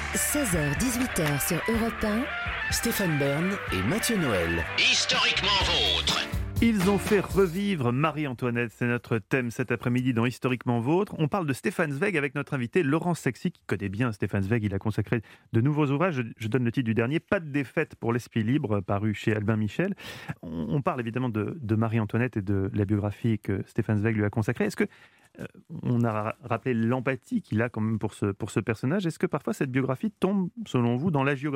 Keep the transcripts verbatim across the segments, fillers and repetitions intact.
seize heures dix-huit heures sur Europe un. Stéphane Bern et Mathieu Noël. Historiquement vôtre. Ils ont fait revivre Marie-Antoinette, c'est notre thème cet après-midi dans Historiquement Vôtre. On parle de Stefan Zweig avec notre invité Laurent Sexy, qui connaît bien Stefan Zweig. Il a consacré de nouveaux ouvrages. Je, je donne le titre du dernier, Pas de défaite pour l'esprit libre, paru chez Albin Michel. On, on parle évidemment de, de Marie-Antoinette et de la biographie que Stefan Zweig lui a consacrée. Est-ce que euh, on a rappelé l'empathie qu'il a quand même pour ce, pour ce personnage. Est-ce que parfois cette biographie tombe, selon vous, dans l'hagiographie ?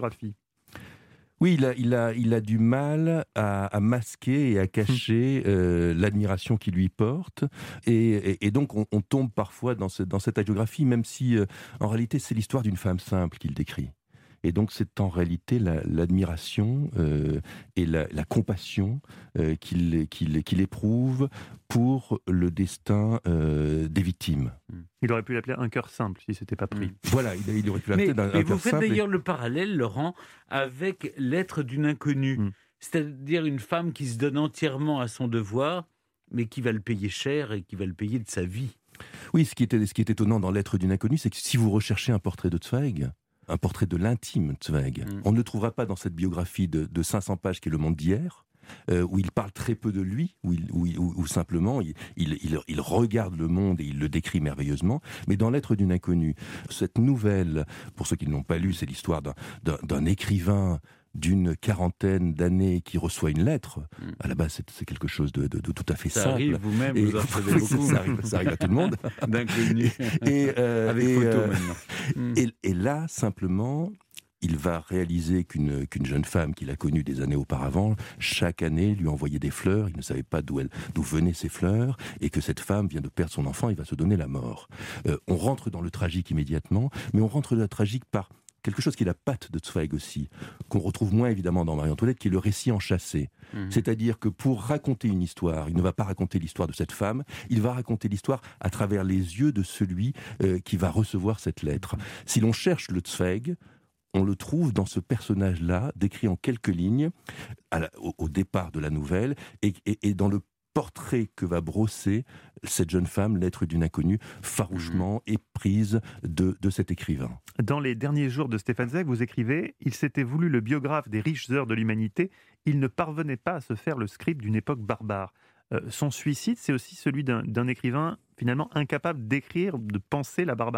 Oui, il a, il a, il a du mal à, à masquer et à cacher euh, l'admiration qu'il lui porte. Et, et, et donc, on, on tombe parfois dans, ce, dans cette hagiographie, même si, euh, en réalité, c'est l'histoire d'une femme simple qu'il décrit. Et donc, c'est en réalité la, l'admiration euh, et la, la compassion euh, qu'il, qu'il, qu'il éprouve pour le destin euh, des victimes. Il aurait pu l'appeler un cœur simple si c'était pas pris. Mmh. Voilà, il, il aurait pu l'appeler mais, d'un mais un cœur vous faites simple. d'ailleurs Et... le parallèle, Laurent, avec L'être d'une inconnue. Mmh. C'est-à-dire une femme qui se donne entièrement à son devoir, mais qui va le payer cher et qui va le payer de sa vie. Oui, ce qui est, ce qui est étonnant dans L'être d'une inconnue, c'est que si vous recherchez un portrait de Zweig, un portrait de l'intime Zweig, mmh. on ne le trouvera pas dans cette biographie de, de cinq cents pages qui est Le Monde d'hier, Euh, où il parle très peu de lui, où, il, où, où, où simplement il, il, il, il regarde le monde et il le décrit merveilleusement. Mais dans L'être d'une inconnue, cette nouvelle, pour ceux qui ne l'ont pas lu, c'est l'histoire d'un, d'un, d'un écrivain d'une quarantaine d'années qui reçoit une lettre. Mmh. À la base, c'est, c'est quelque chose de, de, de tout à fait ça simple. Ça arrive vous-même, et, vous en savez beaucoup. ça, arrive, ça arrive à tout le monde. D'inconnu. Et, euh, Avec et, photo euh, maintenant. Mmh. Et, et là, simplement... il va réaliser qu'une, qu'une jeune femme qu'il a connue des années auparavant, chaque année lui envoyait des fleurs, il ne savait pas d'où, elle, d'où venaient ces fleurs, et que cette femme vient de perdre son enfant, il va se donner la mort. Euh, on rentre dans le tragique immédiatement, mais on rentre dans le tragique par quelque chose qui est la patte de Zweig aussi, qu'on retrouve moins évidemment dans Marie-Antoinette, qui est le récit enchâssé. Mmh. C'est-à-dire que pour raconter une histoire, il ne va pas raconter l'histoire de cette femme, il va raconter l'histoire à travers les yeux de celui euh, qui va recevoir cette lettre. Si l'on cherche le Zweig, on le trouve dans ce personnage-là, décrit en quelques lignes, à la, au, au départ de la nouvelle, et, et, et dans le portrait que va brosser cette jeune femme, L'être d'une inconnue, farouchement mmh. éprise de, de cet écrivain. Dans les derniers jours de Stefan Zweig, vous écrivez « Il s'était voulu le biographe des riches heures de l'humanité, il ne parvenait pas à se faire le scribe d'une époque barbare. Euh, » Son suicide, c'est aussi celui d'un, d'un écrivain finalement incapable d'écrire, de penser la barbarie ?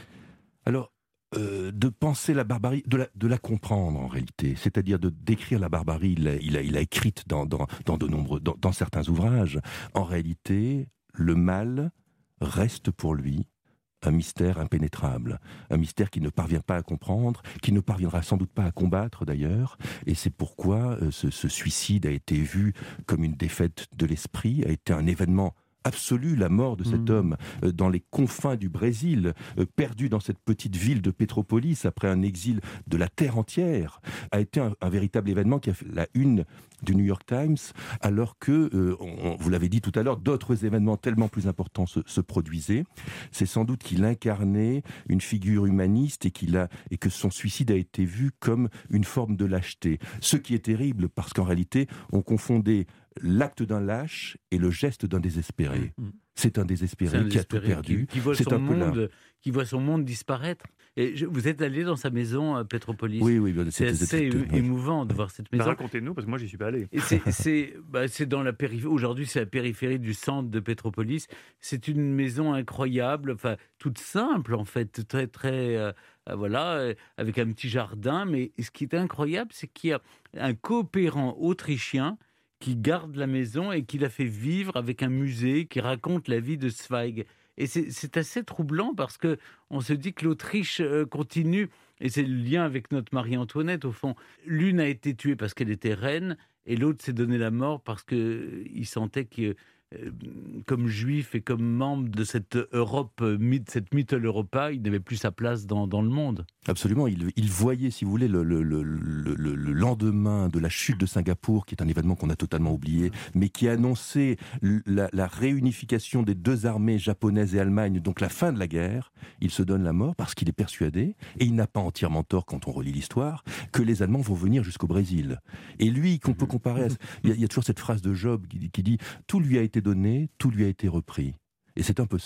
Alors, Euh, de penser la barbarie, de la, de la comprendre en réalité, c'est-à-dire de décrire la barbarie, il a, il a, il a écrite dans, dans, dans de nombreux, dans, dans certains ouvrages. En réalité, le mal reste pour lui un mystère impénétrable, un mystère qu'il ne parvient pas à comprendre, qu'il ne parviendra sans doute pas à combattre d'ailleurs, et c'est pourquoi euh, ce, ce suicide a été vu comme une défaite de l'esprit, a été un événement absolu, la mort de cet mmh. homme euh, dans les confins du Brésil, euh, perdu dans cette petite ville de Pétropolis après un exil de la terre entière, a été un, un véritable événement qui a fait la une du New York Times, alors que, euh, on, vous l'avez dit tout à l'heure, d'autres événements tellement plus importants se, se produisaient. C'est sans doute qu'il incarnait une figure humaniste et, qu'il a, et que son suicide a été vu comme une forme de lâcheté. Ce qui est terrible, parce qu'en réalité, on confondait l'acte d'un lâche et le geste d'un désespéré. Mmh. C'est un désespéré, C'est un qui désespéré a tout perdu. Qui, qui, voit c'est son un peu monde, qui voit son monde disparaître. Et je, vous êtes allé dans sa maison à Pétropolis. Oui, oui. C'est assez c'était, émouvant oui. de voir cette maison. Bah, racontez-nous, parce que moi, j'y suis pas allé. Et c'est, c'est, bah, c'est dans la périphérie. Aujourd'hui, c'est la périphérie du centre de Pétropolis. C'est une maison incroyable, enfin, toute simple, en fait, très, très... Euh, voilà, euh, avec un petit jardin. Mais ce qui est incroyable, c'est qu'il y a un coopérant autrichien qui garde la maison et qui la fait vivre avec un musée qui raconte la vie de Zweig. Et c'est, c'est assez troublant parce que on se dit que l'Autriche euh, continue, et c'est le lien avec notre Marie-Antoinette au fond. L'une a été tuée parce qu'elle était reine, et l'autre s'est donné la mort parce qu'il sentait que, euh, comme juif et comme membre de cette Europe, cette Mittel Europa, il n'avait plus sa place dans, dans le monde. Absolument, il, il voyait, si vous voulez, le, le, le, le, le lendemain de la chute de Singapour, qui est un événement qu'on a totalement oublié, mais qui annonçait la, la réunification des deux armées japonaises et Allemagne, donc la fin de la guerre. Il se donne la mort parce qu'il est persuadé, et il n'a pas entièrement tort quand on relit l'histoire, que les Allemands vont venir jusqu'au Brésil. Et lui, qu'on peut comparer à... Il y a, il y a toujours cette phrase de Job qui, qui dit « Tout lui a été donné, tout lui a été repris ». Et c'est un peu ça.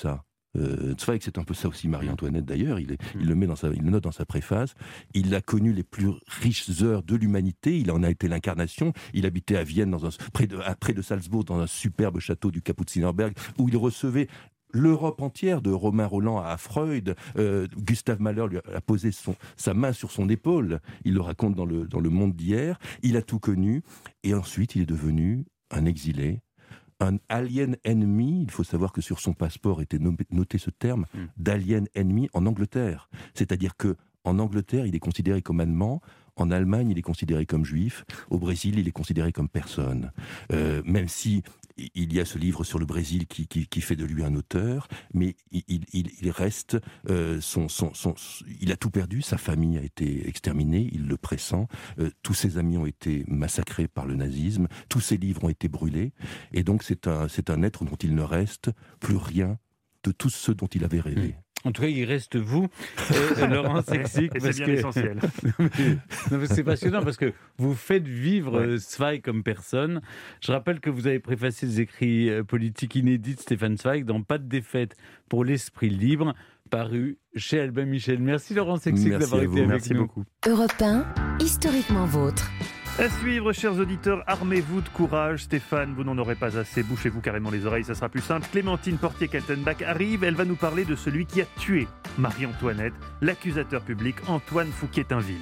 Euh, Zweig, c'est un peu ça aussi, Marie-Antoinette d'ailleurs, il, est, il, le met dans sa, il le note dans sa préface. Il a connu les plus riches heures de l'humanité, il en a été l'incarnation. Il habitait à Vienne, dans un, près, de, près de Salzbourg, dans un superbe château du Kapuzinerberg, où il recevait l'Europe entière, de Romain Rolland à Freud. euh, Gustave Mahler lui a posé son, sa main sur son épaule, il le raconte dans le, dans le Monde d'hier. Il a tout connu, et ensuite il est devenu un exilé, un alien ennemi. Il faut savoir que sur son passeport était noté ce terme mm. d'alien ennemi en Angleterre. C'est-à-dire que en Angleterre, il est considéré comme allemand. En Allemagne, il est considéré comme juif. Au Brésil, il est considéré comme personne. Euh, même si il y a ce livre sur le Brésil qui, qui, qui fait de lui un auteur, mais il, il, il reste euh, son, son, son, il a tout perdu. Sa famille a été exterminée, il le pressent. Euh, tous ses amis ont été massacrés par le nazisme. Tous ses livres ont été brûlés. Et donc, c'est un, c'est un être dont il ne reste plus rien de tous ceux dont il avait rêvé. Mmh. En tout cas, il reste vous, et Laurent Sexic. C'est bien que... l'essentiel. non, mais c'est passionnant parce que vous faites vivre ouais. Zweig comme personne. Je rappelle que vous avez préfacé les écrits politiques inédits de Stéphane Zweig dans Pas de défaite pour l'esprit libre, paru chez Albin Michel. Merci Laurent Sexic d'avoir été avec Merci nous. beaucoup. Europe un, historiquement vôtre. À suivre, chers auditeurs, armez-vous de courage. Stéphane, vous n'en aurez pas assez. Bouchez-vous carrément les oreilles, ça sera plus simple. Clémentine Portier-Kaltenbach arrive. Elle va nous parler de celui qui a tué Marie-Antoinette, l'accusateur public Antoine Fouquier-Tinville.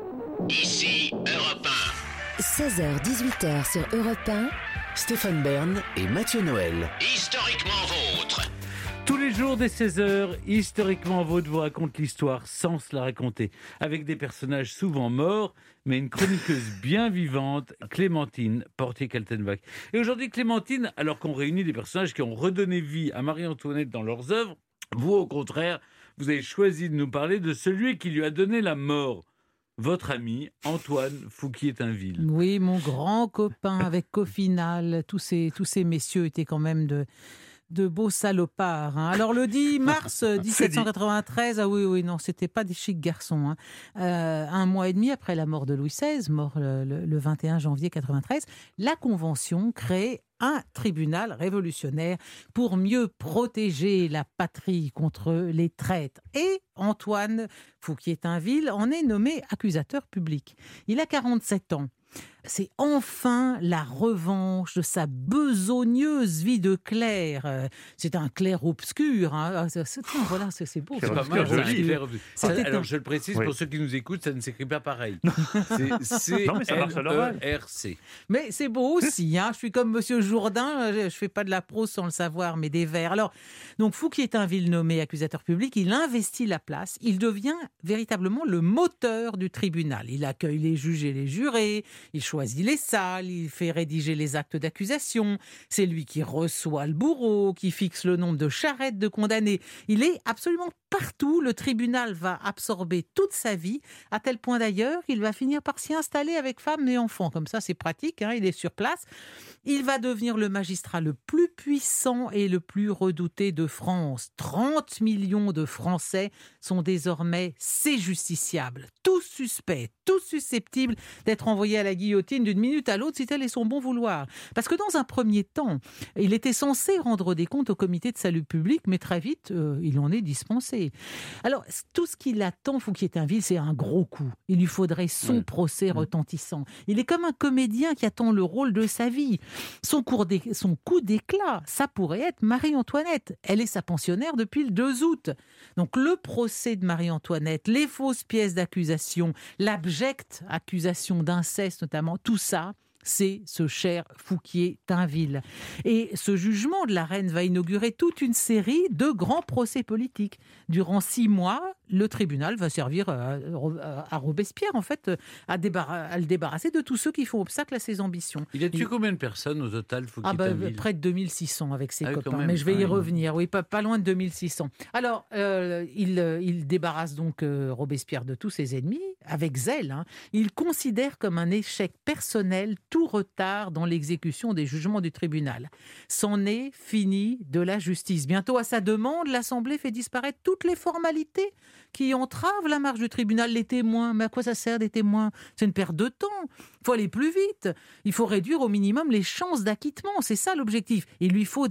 Ici, Europe un. seize heures dix-huit heures sur Europe un. Stéphane Bern et Mathieu Noël. Historiquement vôtre. Tous les jours dès seize heures, Historiquement Vôtre vous raconte l'histoire sans se la raconter, avec des personnages souvent morts, mais une chroniqueuse bien vivante, Clémentine Portier-Kaltenbach. Et aujourd'hui, Clémentine, alors qu'on réunit des personnages qui ont redonné vie à Marie-Antoinette dans leurs œuvres, vous, au contraire, vous avez choisi de nous parler de celui qui lui a donné la mort. Votre ami Antoine Fouquier-Tinville. Oui, mon grand copain, avec qu'au final, tous ces, tous ces messieurs étaient quand même de... de beaux salopards. Hein. Alors, le dix mars dix-sept cent quatre-vingt-treize, ah oui, oui, non, c'était pas des chics garçons. Hein. Euh, un mois et demi après la mort de Louis seize, mort le, le, le vingt et un janvier quatre-vingt-treize, la Convention crée un tribunal révolutionnaire pour mieux protéger la patrie contre les traîtres. Et Antoine Fouquier-Tinville en est nommé accusateur public. Il a quarante-sept ans. C'est enfin la revanche de sa besogneuse vie de clerc. C'est un clerc obscur. Hein. C'est, c'est, voilà, c'est, c'est beau. C'est pas mal, ça, alors, je le précise, oui. Pour ceux qui nous écoutent, ça ne s'écrit pas pareil. C'est C L E R C. Mais c'est beau aussi. Hein. Je suis comme Monsieur Jourdain, je ne fais pas de la prose sans le savoir, mais des vers. Alors, donc Fouquier-Tinville nommé accusateur public, il investit la place. Il devient véritablement le moteur du tribunal. Il accueille les juges et les jurés, il choisit les salles, il fait rédiger les actes d'accusation, c'est lui qui reçoit le bourreau, qui fixe le nombre de charrettes de condamnés. Il est absolument partout. Le tribunal va absorber toute sa vie, à tel point d'ailleurs qu'il va finir par s'y installer avec femmes et enfants. Comme ça, c'est pratique, hein, il est sur place. Il va devenir le magistrat le plus puissant et le plus redouté de France. trente millions de Français sont désormais ses justiciables, tous suspects, tous susceptibles d'être envoyés à la guillotine d'une minute à l'autre si tel est son bon vouloir. Parce que dans un premier temps, il était censé rendre des comptes au comité de salut public, mais très vite, euh, il en est dispensé. Alors, tout ce qu'il attend, Fouquier-Tinville, c'est un gros coup. Il lui faudrait son mmh. procès retentissant. Il est comme un comédien qui attend le rôle de sa vie. Son, son coup d'éclat, ça pourrait être Marie-Antoinette. Elle est sa pensionnaire depuis le deux août. Donc, le procès de Marie-Antoinette, les fausses pièces d'accusation, l'abjecte accusation d'inceste notamment, tout ça, c'est ce cher Fouquier-Tinville. Et ce jugement de la reine va inaugurer toute une série de grands procès politiques. Durant six mois, le tribunal va servir à, à Robespierre, en fait, à, débarra- à le débarrasser de tous ceux qui font obstacle à ses ambitions. Il a tué Il... combien de personnes au total, Fouquier-Tinville ? Ah bah, près de deux mille six cents avec ses ah, copains, mais je vais y revenir. Oui, pas, pas loin de deux mille six cents. Alors, euh, il, il débarrasse donc euh, Robespierre de tous ses ennemis, avec zèle. Hein. Il considère comme un échec personnel tout retard dans l'exécution des jugements du tribunal. C'en est fini de la justice. Bientôt, à sa demande, l'Assemblée fait disparaître toutes les formalités qui entravent la marche du tribunal. Les témoins, mais à quoi ça sert des témoins ? C'est une perte de temps. Il faut aller plus vite. Il faut réduire au minimum les chances d'acquittement. C'est ça l'objectif. Il lui faut des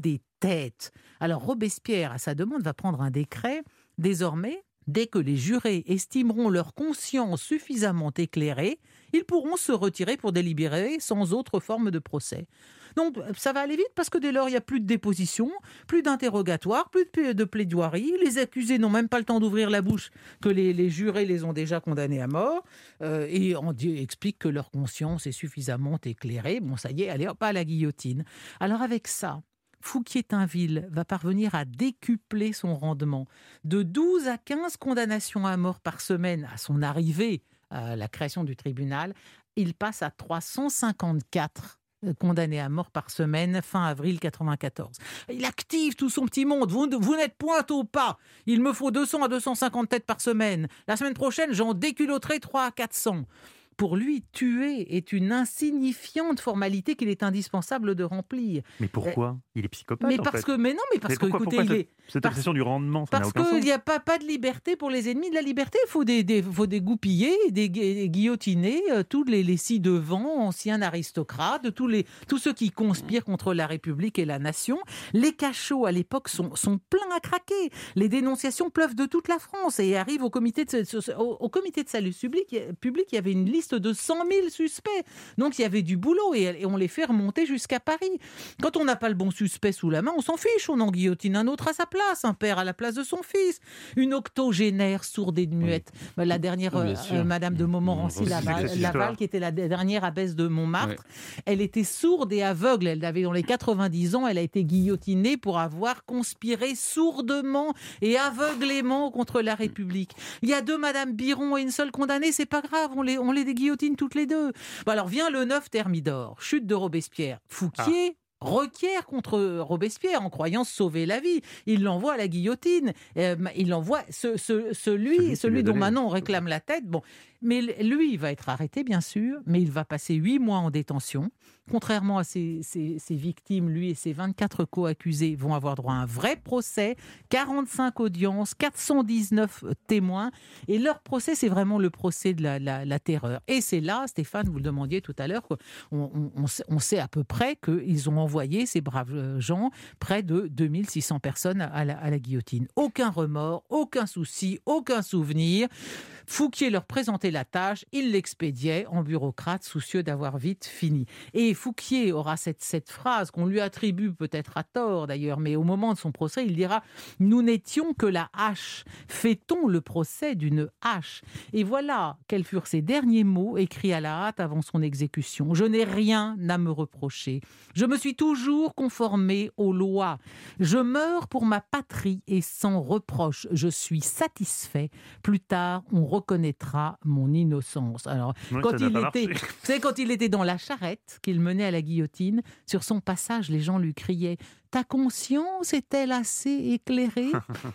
tête. Alors Robespierre, à sa demande, va prendre un décret. Désormais, dès que les jurés estimeront leur conscience suffisamment éclairée, ils pourront se retirer pour délibérer sans autre forme de procès. Donc ça va aller vite parce que dès lors, il n'y a plus de déposition, plus d'interrogatoire, plus de, de plaidoirie. Les accusés n'ont même pas le temps d'ouvrir la bouche que les, les jurés les ont déjà condamnés à mort. Euh, et on dit, explique que leur conscience est suffisamment éclairée. Bon, ça y est, allez hop, à la guillotine. Alors avec ça, Fouquier-Tinville va parvenir à décupler son rendement de douze à quinze condamnations à mort par semaine à son arrivée à la création du tribunal. Il passe à trois cent cinquante-quatre condamnés à mort par semaine, fin avril quatre-vingt-quatorze. Il active tout son petit monde. Vous, vous n'êtes point au pas. Il me faut deux cents à deux cent cinquante têtes par semaine. La semaine prochaine, j'en déculotterai trois à quatre cents. Pour lui, tuer est une insignifiante formalité qu'il est indispensable de remplir. Mais pourquoi ? Il est psychopathe, mais en parce fait. que, mais non, mais parce Mais pourquoi, que, écoutez, pourquoi il cette, est... cette parce, obsession du rendement, ça parce n'a aucun qu'il sens. n'y a pas, pas de liberté pour les ennemis de la liberté. Il faut des, des, faut des goupiller, des gu- guillotiner euh, tous les, les ci-devant, anciens aristocrates, tous, les, tous ceux qui conspirent contre la République et la nation. Les cachots, à l'époque, sont, sont pleins à craquer. Les dénonciations pleuvent de toute la France et arrivent au comité de, au, au comité de salut public. public. Il y avait une liste de cent mille suspects. Donc il y avait du boulot et, et on les fait remonter jusqu'à Paris. Quand on n'a pas le bon suspect sous la main, on s'en fiche, on en guillotine un autre à sa place, un père à la place de son fils, une octogénaire sourde et muette. Oui. La dernière, oui, euh, Madame de Montmorency Laval, Laval, qui était la dernière abbesse de Montmartre, oui. Elle était sourde et aveugle. Elle avait dans les quatre-vingt-dix ans, elle a été guillotinée pour avoir conspiré sourdement et aveuglément contre la République. Il y a deux Madame Biron et une seule condamnée, c'est pas grave, on les, on les guillotine toutes les deux. Bon, alors vient le neuf Thermidor, chute de Robespierre. Fouquier ah. requiert contre Robespierre en croyant sauver la vie. Il l'envoie à la guillotine. Euh, il l'envoie ce, ce, celui, celui, celui dont maintenant on réclame la tête. Bon, mais lui, il va être arrêté, bien sûr, mais il va passer huit mois en détention. Contrairement à ses, ses, ses victimes, lui et ses vingt-quatre co-accusés vont avoir droit à un vrai procès, quarante-cinq audiences, quatre cent dix-neuf témoins. Et leur procès, c'est vraiment le procès de la, la, la terreur. Et c'est là, Stéphane, vous le demandiez tout à l'heure, on, on, on, sait, on sait à peu près qu'ils ont envoyé, ces braves gens, près de deux mille six cents personnes à la, à la guillotine. Aucun remords, aucun souci, aucun souvenir. Fouquier leur présentait la tâche, il l'expédiait en bureaucrate soucieux d'avoir vite fini. Et Fouquier aura cette, cette phrase qu'on lui attribue peut-être à tort d'ailleurs, mais au moment de son procès, il dira « Nous n'étions que la hache, fait-on le procès d'une hache ?» Et voilà quels furent ses derniers mots écrits à la hâte avant son exécution. « Je n'ai rien à me reprocher. Je me suis toujours conformé aux lois. Je meurs pour ma patrie et sans reproche. Je suis satisfait. Plus tard, on reconnaîtra mon innocence. » Alors, oui, quand il était, vous savez, quand il était dans la charrette qu'il menait à la guillotine, sur son passage, les gens lui criaient « Ta conscience est-elle assez éclairée ?»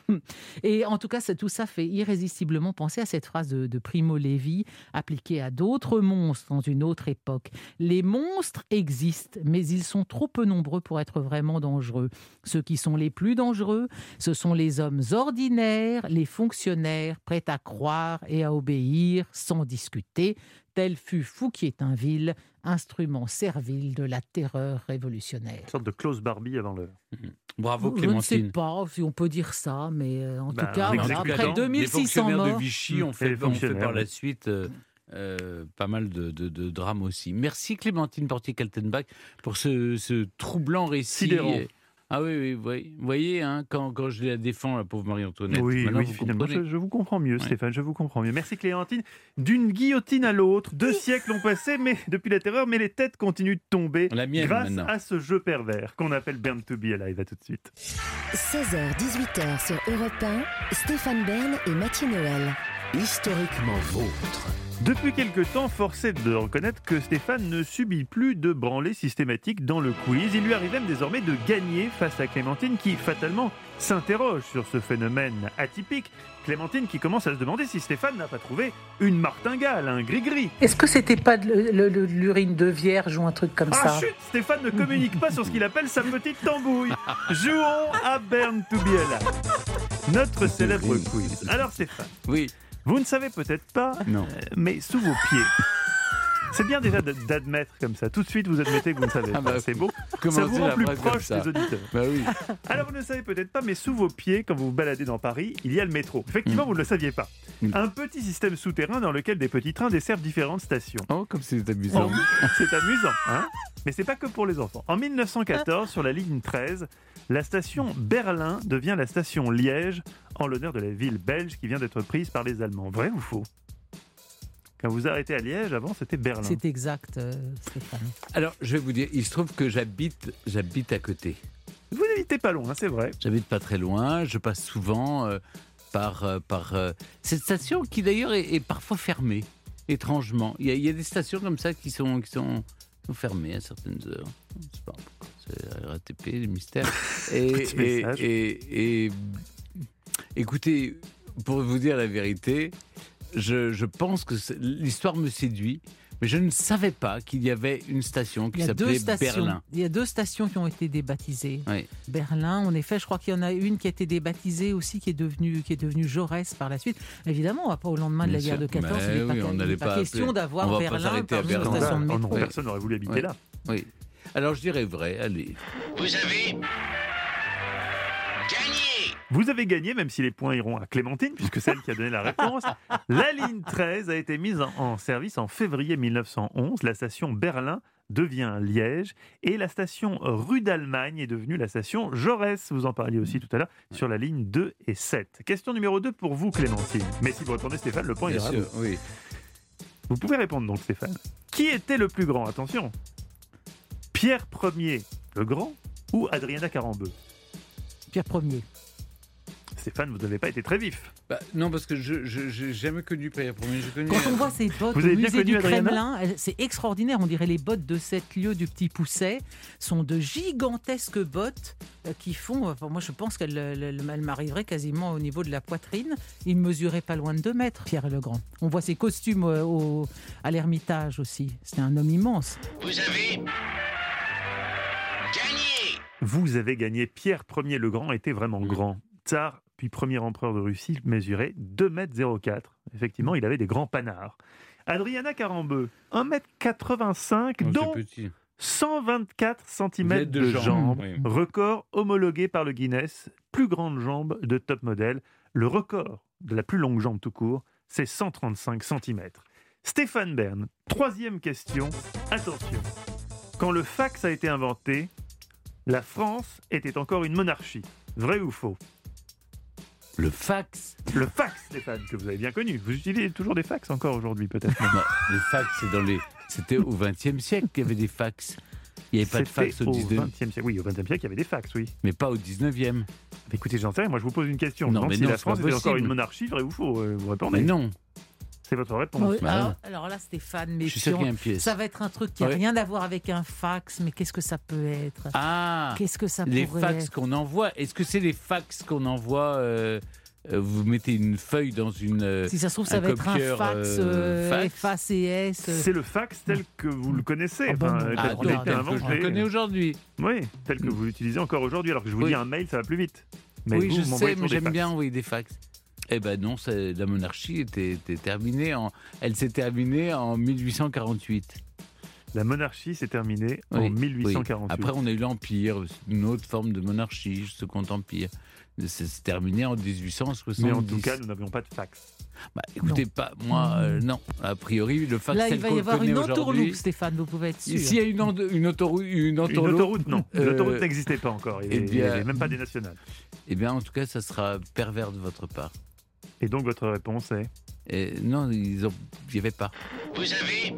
Et en tout cas, ça, tout ça fait irrésistiblement penser à cette phrase de, de Primo Levi, appliquée à d'autres monstres dans une autre époque. Les monstres existent, mais ils sont trop peu nombreux pour être vraiment dangereux. Ceux qui sont les plus dangereux, ce sont les hommes ordinaires, les fonctionnaires, prêts à croire et à obéir sans discuter. Tel fut Fouquier-Tinville, instrument servile de la terreur révolutionnaire. Une sorte de Klaus Barbie avant l'heure. Mmh. Bravo Je Clémentine. ne sais pas si on peut dire ça, mais euh, en bah, tout cas, voilà, après deux mille six cents les fonctionnaires morts. de Vichy ont fait, ont fait par ouais. la suite euh, euh, pas mal de, de, de drames aussi. Merci Clémentine Portier-Kaltenbach pour ce, ce troublant récit. Sidérant. Ah oui, oui, oui. Vous voyez, hein, quand, quand je la défends, la pauvre Marie-Antoinette. Oui, oui, vous finalement, je, je vous comprends mieux, ouais. Stéphane, je vous comprends mieux. Merci Clémentine. D'une guillotine à l'autre, deux siècles ont passé mais, depuis la terreur, mais les têtes continuent de tomber la mienne, grâce maintenant. à ce jeu pervers qu'on appelle Burn to be Alive. À tout de suite. seize heures dix-huit heures sur Europe un, Stéphane Bern et Mathieu Noël. Historiquement vôtre. Depuis quelque temps, force est de reconnaître que Stéphane ne subit plus de branlées systématiques dans le quiz. Il lui arrive même désormais de gagner face à Clémentine qui, fatalement, s'interroge sur ce phénomène atypique. Clémentine qui commence à se demander si Stéphane n'a pas trouvé une martingale, un gris-gris. Est-ce que c'était pas de, le, le, l'urine de vierge ou un truc comme ah, ça? Ah chut, Stéphane ne communique pas sur ce qu'il appelle sa petite tambouille. Jouons à Burn to be Alive, notre célèbre quiz. Alors Stéphane, oui. vous ne savez peut-être pas, non. Euh, mais sous vos pieds, C'est bien déjà d- d'admettre comme ça. Tout de suite, vous admettez que vous ne savez pas. Ah bah, c'est beau. Comment Ça vous dire rend la plus phrase comme proche ça des auditeurs. Bah oui. Alors, vous ne le savez peut-être pas, mais sous vos pieds, quand vous vous baladez dans Paris, il y a le métro. Effectivement, Mm. vous ne le saviez pas. Mm. Un petit système souterrain dans lequel des petits trains desservent différentes stations. Oh, comme c'est amusant. C'est amusant, hein? Mais c'est pas que pour les enfants. En mille neuf cent quatorze, sur la ligne treize, la station Berlin devient la station Liège, en l'honneur de la ville belge qui vient d'être prise par les Allemands. Vrai ou faux? Quand vous arrêtez à Liège, avant c'était Berlin. C'est exact, euh, Stéphane. Alors, je vais vous dire, il se trouve que j'habite, j'habite à côté. Vous n'habitez pas loin, c'est vrai. J'habite pas très loin, je passe souvent euh, par, euh, par euh, cette station qui d'ailleurs est, est parfois fermée, étrangement. Il y, a, il y a des stations comme ça qui sont, qui sont, qui sont fermées à certaines heures. Je sais pas pourquoi, c'est R A T P, le mystère. Et, Petit et, message. et, et écoutez, pour vous dire la vérité, je, je pense que c'est- l'histoire me séduit. Mais je ne savais pas qu'il y avait une station qui Il y a deux s'appelait stations. Berlin. Il y a deux stations qui ont été débaptisées. Oui. Berlin, en effet, je crois qu'il y en a une qui a été débaptisée aussi, qui est devenue, qui est devenue Jaurès par la suite. Évidemment, on ne va pas au lendemain de la Bien guerre de sûr. quatorze, Mais il n'est pas, oui, on il n'est n'allait pas pas question appeler- on d'avoir va pas Berlin s'arrêter à par une Berlin. station de Oh métro. non, personne n'aurait voulu habiter Oui. là. Oui. Alors je dirais vrai, allez. Vous avez gagné. Vous avez gagné, même si les points iront à Clémentine, puisque c'est elle qui a donné la réponse. La ligne treize a été mise en, en service en février mille neuf cent onze. La station Berlin devient Liège. Et la station rue d'Allemagne est devenue la station Jaurès. Vous en parliez aussi tout à l'heure, sur la ligne deux et sept. Question numéro deux pour vous, Clémentine. Mais si vous répondez Stéphane, le point Bien ira à sûr, vous. oui. Vous pouvez répondre donc, Stéphane. Qui était le plus grand? Attention. Pierre Ier, le grand, ou Adriana Carambeu? Pierre Ier. Stéphane, vous n'avez pas été très vif. Bah, non, parce que je n'ai jamais connu Pierre Ier. J'ai connu. Quand on voit ces bottes Vous au avez bien musée connu du Adriana Kremlin, elles- c'est extraordinaire. On dirait les bottes de sept lieues du Petit Pousset. Sont de gigantesques bottes euh, qui font. Enfin, moi, je pense qu'elles elles- elles m'arriveraient quasiment au niveau de la poitrine. Il mesurait pas loin de deux mètres, Pierre le Grand. On voit ses costumes euh, au- à l'Ermitage aussi. C'était un homme immense. Vous avez gagné. Vous avez gagné. Pierre Ier le Grand était vraiment grand. Tsar, puis premier empereur de Russie, mesurait deux mètres zéro quatre. Effectivement, il avait des grands panards. Adriana Carambeu, un mètre quatre-vingt-cinq, Non, dont c'est petit. cent vingt-quatre centimètres De de jambes, jambes. oui. Record homologué par le Guinness. Plus grande jambe de top modèle. Le record de la plus longue jambe tout court, c'est cent trente-cinq centimètres. Stéphane Bern, troisième question. Attention. Quand le fax a été inventé, la France était encore une monarchie. Vrai ou faux? Le fax. Le fax, Stéphane, que vous avez bien connu. Vous utilisez toujours des fax encore aujourd'hui, peut-être même. Non, les fax, c'est dans les. C'était au XXe siècle qu'il y avait des fax. Il n'y avait pas de C'était fax au au dix-neuvième, vingtième siècle. Oui, au vingtième siècle, il y avait des fax, oui. mais pas au dix-neuvième. Écoutez, j'en sais rien. Moi, je vous pose une question. Non, Je demande mais si non, la c'est pas France était encore possible. une monarchie, vrai ou faux? Euh, Vous répondez. Mais non, C'est votre réponse. Oui, bah alors, ouais. alors là, Stéphane, mais je suis sûr qu'il y a un pièce. ça va être un truc qui n'a Ouais. rien à voir avec un fax. Mais qu'est-ce que ça peut être? Ah, Qu'est-ce que ça les pourrait fax être? qu'on envoie. Est-ce que c'est les fax qu'on envoie euh, euh, Vous mettez une feuille dans une. euh, Si ça se trouve, ça un va être un copieur, fax, euh, euh, fax. F A C S. euh, C'est le fax tel que vous le connaissez, Ah bon, enfin, non. tel Ah, qu'il donc, a non, été tel que je inventé. le connais aujourd'hui. Oui, tel que vous l'utilisez encore aujourd'hui. Alors que je vous Oui. dis un mail, ça va plus vite. Mais oui, vous, je vous m'envoyez sais, mais toujours des j'aime fax. bien envoyer des fax. Eh ben non, c'est- la monarchie était, était terminée. En, elle s'est terminée en mille huit cent quarante-huit. La monarchie s'est terminée Oui, en mille huit cent oui. quarante-huit. Après, on a eu l'Empire, une autre forme de monarchie, le Second Empire. C'est c'est terminé en dix-huit cent soixante-dix. Mais en tout cas, nous n'avions pas de fax. Bah, écoutez, pas moi, euh, non. A priori, le fax Là, il tel va qu'on y le avoir connaît une aujourd'hui- entourloupe, Stéphane, vous pouvez être sûr. S'il y a une, en- une autoroute, une Une entourloupe, autoroute, non. euh, L'autoroute n'existait pas encore. Il eh n'y avait bien- même pas des nationales. eh bien, en tout cas, ça sera pervers de votre part. Et donc, votre réponse est Et non, ils ont, il n'y avait pas. Vous avez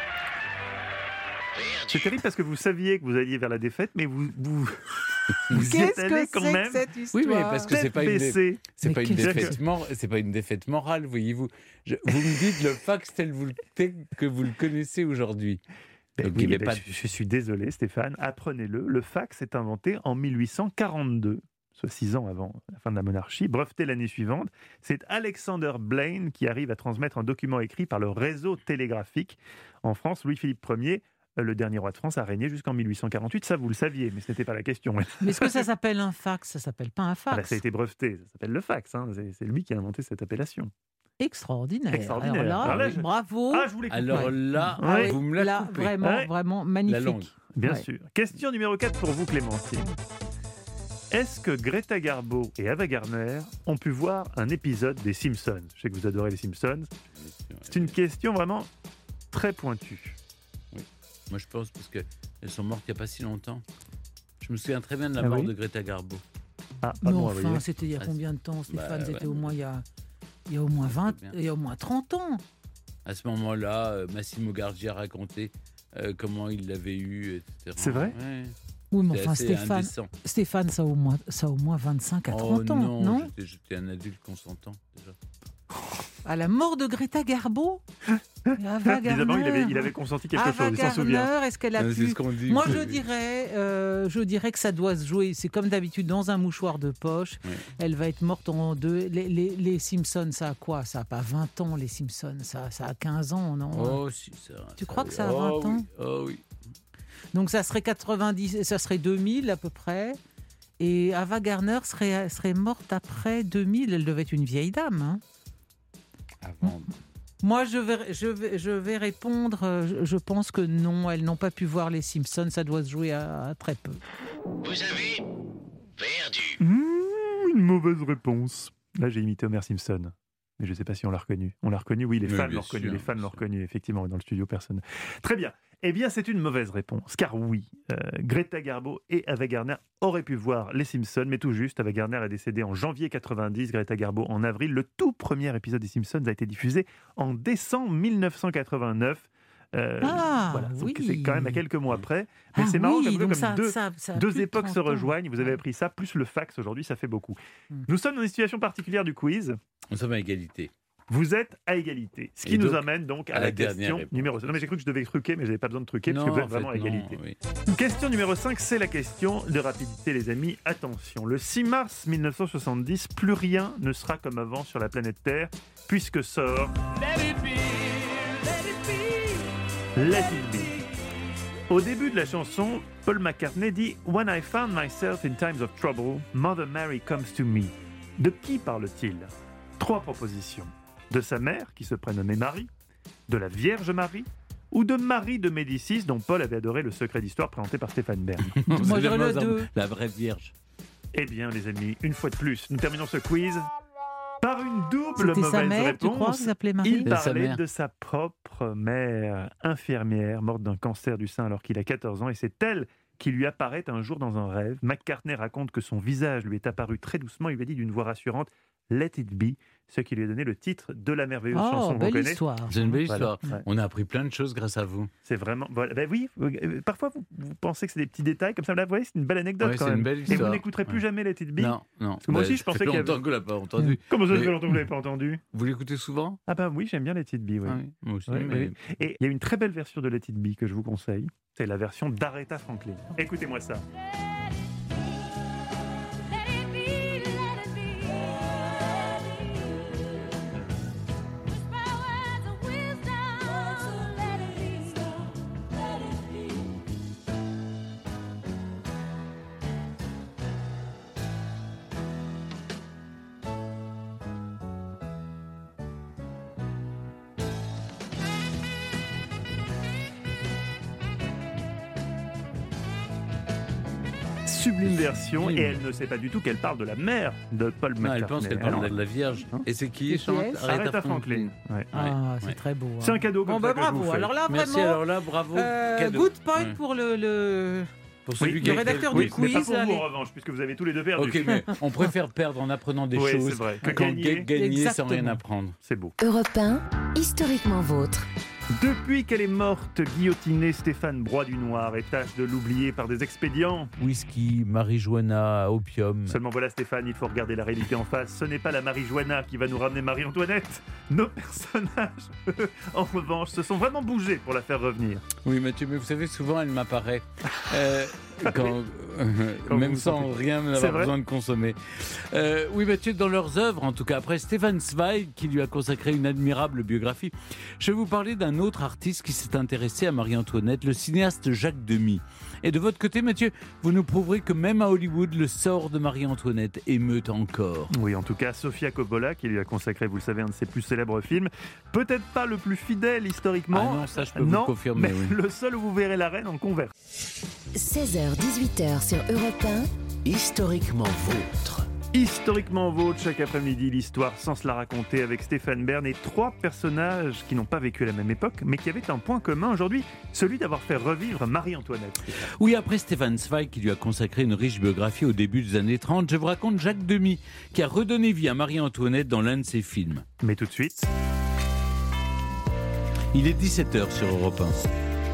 C'est perdu. terrible parce que vous saviez que vous alliez vers la défaite, mais vous, vous, vous y êtes Qu'est-ce allé que quand c'est même. que cette histoire? Oui, mais parce que c'est Tête pas une, dé- baissée. c'est Mais pas une qu'est-ce que- défaite mor- c'est pas une défaite morale, voyez-vous. Je- vous me dites le fax tel, vous, le- tel que vous le connaissez aujourd'hui. Ben Donc, oui, il y avait ben pas je, de- je suis désolé, Stéphane. Apprenez-le. Le fax est inventé en mille huit cent quarante-deux, soit six ans avant la fin de la monarchie. Breveté l'année suivante. C'est Alexander Blaine qui arrive à transmettre un document écrit par le réseau télégraphique. En France, Louis-Philippe Ier, euh, le dernier roi de France, a régné jusqu'en mille huit cent quarante-huit. Ça, vous le saviez, mais ce n'était pas la question. Mais est-ce que ça s'appelle un fax? Ça s'appelle pas un Ah fax. bah, ça a été breveté. Ça s'appelle le fax. hein. C'est c'est lui qui a inventé cette appellation. extraordinaire. Extraordinaire. Alors là, Alors là, je- bravo. Ah, je voulais couper. Alors là, Ouais. vous me la Là, coupez. vraiment, Ouais. vraiment La magnifique. langue. Bien Ouais. sûr. Question numéro quatre pour vous, Clémentine. Est-ce que Greta Garbo et Ava Gardner ont pu voir un épisode des Simpsons? Je sais que vous adorez les Simpsons. C'est une question vraiment très pointue. Moi, je pense parce qu'elles sont mortes il n'y a pas si longtemps. Je me souviens très bien de la Ah mort oui de Greta Garbo. Ah, pas Non, bon, enfin, voyez. c'était il y a Ah, combien de temps, Stéphane? Bah, C'était ouais. au moins il y a, il y a au moins vingt, bien. il y a au moins trente ans. À ce moment-là, euh, Massimo Gargi a raconté euh, comment il l'avait eu, et cetera. C'est vrai Ouais. Oui, mais C'est enfin, assez Stéphane, indécent. Stéphane, ça a au moins, ça a au moins vingt-cinq à Oh trente ans, non, non j'étais- j'étais un adulte consentant déjà. À la mort de Greta Garbo et Ava Évidemment, il avait, Gardner. il avait consenti quelque Ava chose, il s'en souvient. Gardner, est-ce qu'elle a Non, pu... c'est ce qu'on dit. Moi, Oui, je oui. dirais, euh, je dirais que ça doit se jouer. C'est comme d'habitude dans un mouchoir de poche. Oui. Elle va être morte en deux. Les, les, les Simpsons, ça a quoi? Ça a pas vingt ans, les Simpsons. Ça, ça a quinze ans, non? Oh, si, ça. Tu crois que ça a oh, vingt ans? oui. Oh oui. Donc ça serait quatre-vingt-dix, ça serait deux mille à peu près. Et Ava Gardner serait, serait morte après deux mille. Elle devait être une vieille dame. Hein. Avant. Moi, je vais, je, vais, je vais répondre. euh, Je, je pense que non, elles n'ont pas pu voir les Simpsons. Ça doit se jouer à, à très peu. Vous avez perdu. Mmh, une mauvaise réponse. Là, j'ai imité Homer Simpson. Mais je ne sais pas si on l'a reconnu. On l'a reconnu, oui, les Oui, fans bien l'ont reconnu. sûr, Les fans bien l'ont sûr. reconnu, effectivement, dans le studio, personne. Très bien. Eh bien, c'est une mauvaise réponse. Car oui, euh, Greta Garbo et Ava Gardner auraient pu voir les Simpsons, mais tout juste. Ava Gardner est décédée en janvier quatre-vingt-dix, Greta Garbo en avril. Le tout premier épisode des Simpsons a été diffusé en décembre mille neuf cent quatre-vingt-neuf. Euh, Ah, voilà. Donc, oui. c'est quand même à quelques mois près. Mais Ah c'est marrant oui, comme, ça, donc comme ça- deux, ça- ça a deux plus de époques se trente ans. rejoignent. Vous avez Ouais. appris ça, plus le fax aujourd'hui, ça fait beaucoup. Hmm. Nous sommes dans une situation particulière du quiz. Nous sommes à égalité. Vous êtes à égalité. Ce qui Et nous donc, amène donc à, à la, la dernière question réponse. numéro cinq. Non, mais j'ai cru que je devais truquer, mais je n'avais pas besoin de truquer parce que vous êtes en vraiment à fait, non, égalité. oui. Question numéro cinq, c'est la question de rapidité, les amis. Attention, le six mars mille neuf cent soixante-dix, plus rien ne sera comme avant sur la planète Terre, puisque sort Let It Be. Au début de la chanson, Paul McCartney dit « When I found myself in times of trouble, Mother Mary comes to me ». De qui parle-t-il? Trois propositions. De sa mère, qui se prénommait Marie, de la Vierge Marie, ou de Marie de Médicis, dont Paul avait adoré le secret d'histoire présenté par Stéphane Bern. Moi, C'est j'aurais le la- deux. La vraie vierge. Eh bien, les amis, une fois de plus, nous terminons ce quiz par une double C'était sa mauvaise mère, tu crois, réponse. qui s'appelait Marie? Il De sa parlait mère. de sa propre mère, infirmière, morte d'un cancer du sein alors qu'il a quatorze ans, et c'est elle qui lui apparaît un jour dans un rêve. McCartney raconte que son visage lui est apparu très doucement, il lui a dit d'une voix rassurante « Let it be », ce qui lui a donné le titre de la merveilleuse chanson Oh, qu'on belle connaît. histoire. C'est une belle Voilà. histoire. Ouais. On a appris plein de choses grâce à vous. C'est vraiment... Voilà. Ben oui, euh, parfois vous, vous pensez que c'est des petits détails comme ça, là vous voyez, c'est une belle anecdote Ouais, quand c'est même. une belle Et vous histoire. n'écouterez plus Ouais. jamais Let It Be. Non, non. que moi Bah, aussi, je ça pensais fait qu'il y avait- longtemps qu'on l'a pas entendu. Comment ça, ça Mais- fait longtemps que vous l'avez pas entendu? Vous l'écoutez souvent? Ah bah oui, j'aime bien Let It Be, oui. Ah oui, moi aussi. Ouais, mais- oui. Et il y a une très belle version de Let It Be que je vous conseille. C'est la version d'Aretha Franklin. Écoutez-moi ça. Sublime version, et elle ne sait pas du tout qu'elle parle de la mère de Paul Non, McCartney. elle pense qu'elle Ah parle non. de la Vierge. Hein Et c'est qui Et qui chante est-ce Aretha Franklin. Ouais. Ah, c'est ouais. très beau. hein. C'est un cadeau comme Bon, ça bah, que je vous bravo. fais. Alors là, Merci, vraiment, alors là, bravo. euh, Cadeau. good point Ouais. pour le, le, Pour celui Oui, qui a le écrit rédacteur quiz. du Mais pas quiz, pour vous allez. en revanche, puisque vous avez tous les deux perdu. Ok, mais on préfère perdre en apprenant des Oui, choses c'est vrai. Que qu'en gagner. ga- gagner sans rien Exactement. apprendre. C'est beau. Europe un, historiquement vôtre. Depuis qu'elle est morte, guillotinée, Stéphane broie du noir et tâche de l'oublier par des expédients. Whisky, marijuana, opium. Seulement voilà Stéphane, il faut regarder la réalité en face. Ce n'est pas la marijuana qui va nous ramener Marie-Antoinette. Nos personnages, eux, en revanche, se sont vraiment bougés pour la faire revenir. Oui, Mathieu, mais vous savez, souvent, elle m'apparaît. Euh, Quand, euh, Quand même vous sans sentez. rien C'est avoir vrai besoin de consommer. Euh, oui, Mathieu, dans leurs œuvres, en tout cas, après Stefan Zweig, qui lui a consacré une admirable biographie, je vais vous parler d'un autre artiste qui s'est intéressé à Marie-Antoinette, le cinéaste Jacques Demy. Et de votre côté, Mathieu, vous nous prouverez que même à Hollywood, le sort de Marie-Antoinette émeut encore. Oui, en tout cas, Sofia Coppola, qui lui a consacré, vous le savez, un de ses plus célèbres films. Peut-être pas le plus fidèle historiquement. Ah non, ça je peux vous non, le confirmer. mais Oui. le seul où vous verrez la reine en converse. seize heures dix-huit heures sur Europe un. Historiquement vôtre. Historiquement vôtre, chaque après-midi, l'histoire sans se la raconter avec Stéphane Bern et trois personnages qui n'ont pas vécu à la même époque, mais qui avaient un point commun aujourd'hui, celui d'avoir fait revivre Marie-Antoinette. Oui, après Stefan Zweig, qui lui a consacré une riche biographie au début des années trente, je vous raconte Jacques Demy, qui a redonné vie à Marie-Antoinette dans l'un de ses films. Mais tout de suite, Il est dix-sept heures sur Europe un.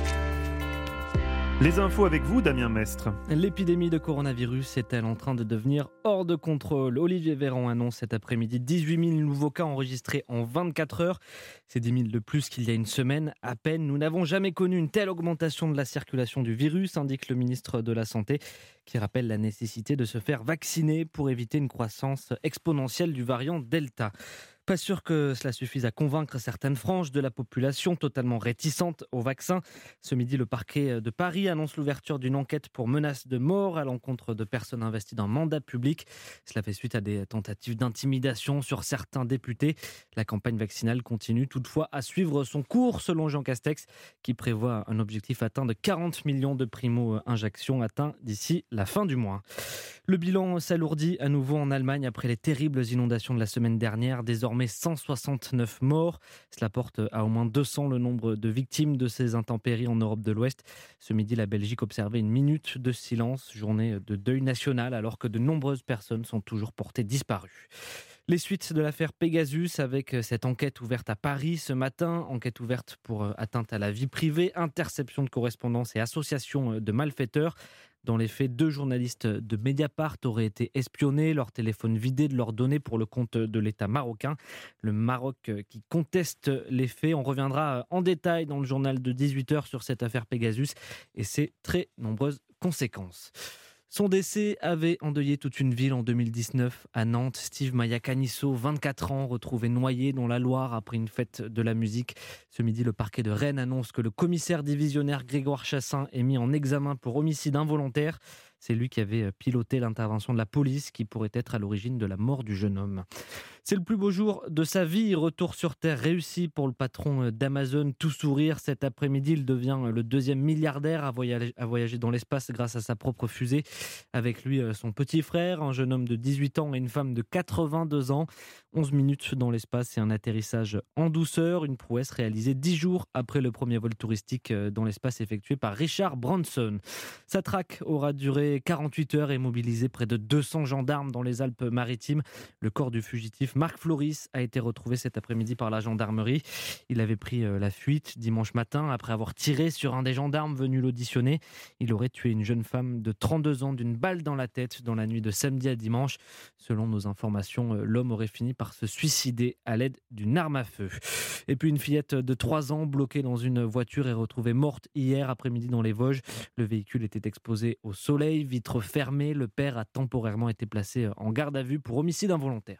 les infos avec vous, Damien Mestre. L'épidémie de coronavirus est-elle en train de devenir hors de contrôle ? Olivier Véran annonce cet après-midi dix-huit mille nouveaux cas enregistrés en vingt-quatre heures. C'est dix mille de plus qu'il y a une semaine à peine. Nous n'avons jamais connu une telle augmentation de la circulation du virus, indique le ministre de la Santé, qui rappelle la nécessité de se faire vacciner pour éviter une croissance exponentielle du variant Delta. Pas sûr que cela suffise à convaincre certaines franges de la population totalement réticentes au vaccin. Ce midi, le parquet de Paris annonce l'ouverture d'une enquête pour menace de mort à l'encontre de personnes investies dans mandat public. Cela fait suite à des tentatives d'intimidation sur certains députés. La campagne vaccinale continue toutefois à suivre son cours, selon Jean Castex, qui prévoit un objectif atteint de quarante millions de primo-injections atteints d'ici la fin du mois. Le bilan s'alourdit à nouveau en Allemagne après les terribles inondations de la semaine dernière. Désormais, cent soixante-neuf morts. Cela porte à au moins deux cents le nombre de victimes de ces intempéries en Europe de l'Ouest. Ce midi, la Belgique observait une minute de silence, journée de deuil national, alors que de nombreuses personnes sont toujours portées disparues. Les suites de l'affaire Pegasus avec cette enquête ouverte à Paris ce matin, enquête ouverte pour atteinte à la vie privée, interception de correspondance et association de malfaiteurs. Dans les faits, deux journalistes de Mediapart auraient été espionnés, leur téléphone vidé de leurs données pour le compte de l'État marocain. Le Maroc qui conteste les faits. On reviendra en détail dans le journal de dix-huit heures sur cette affaire Pegasus et ses très nombreuses conséquences. Son décès avait endeuillé toute une ville en deux mille dix-neuf à Nantes. Steve Mayacanisso, vingt-quatre ans, retrouvé noyé dans la Loire après une fête de la musique. Ce midi, le parquet de Rennes annonce que le commissaire divisionnaire Grégoire Chassin est mis en examen pour homicide involontaire. C'est lui qui avait piloté l'intervention de la police qui pourrait être à l'origine de la mort du jeune homme. C'est le plus beau jour de sa vie. Retour sur Terre réussi pour le patron d'Amazon. Tout sourire. Cet après-midi, il devient le deuxième milliardaire à voyager, à voyager dans l'espace grâce à sa propre fusée. Avec lui, son petit frère, un jeune homme de dix-huit ans et une femme de quatre-vingt-deux ans. onze minutes dans l'espace et un atterrissage en douceur. Une prouesse réalisée dix jours après le premier vol touristique dans l'espace effectué par Richard Branson. Sa traque aura duré quarante-huit heures et mobilisé près de deux cents gendarmes dans les Alpes-Maritimes. Le corps du fugitif Marc Floris a été retrouvé cet après-midi par la gendarmerie. Il avait pris la fuite dimanche matin après avoir tiré sur un des gendarmes venus l'auditionner. Il aurait tué une jeune femme de trente-deux ans d'une balle dans la tête dans la nuit de samedi à dimanche. Selon nos informations, l'homme aurait fini par se suicider à l'aide d'une arme à feu. Et puis une fillette de trois ans bloquée dans une voiture est retrouvée morte hier après-midi dans les Vosges. Le véhicule était exposé au soleil, vitre fermée. Le père a temporairement été placé en garde à vue pour homicide involontaire.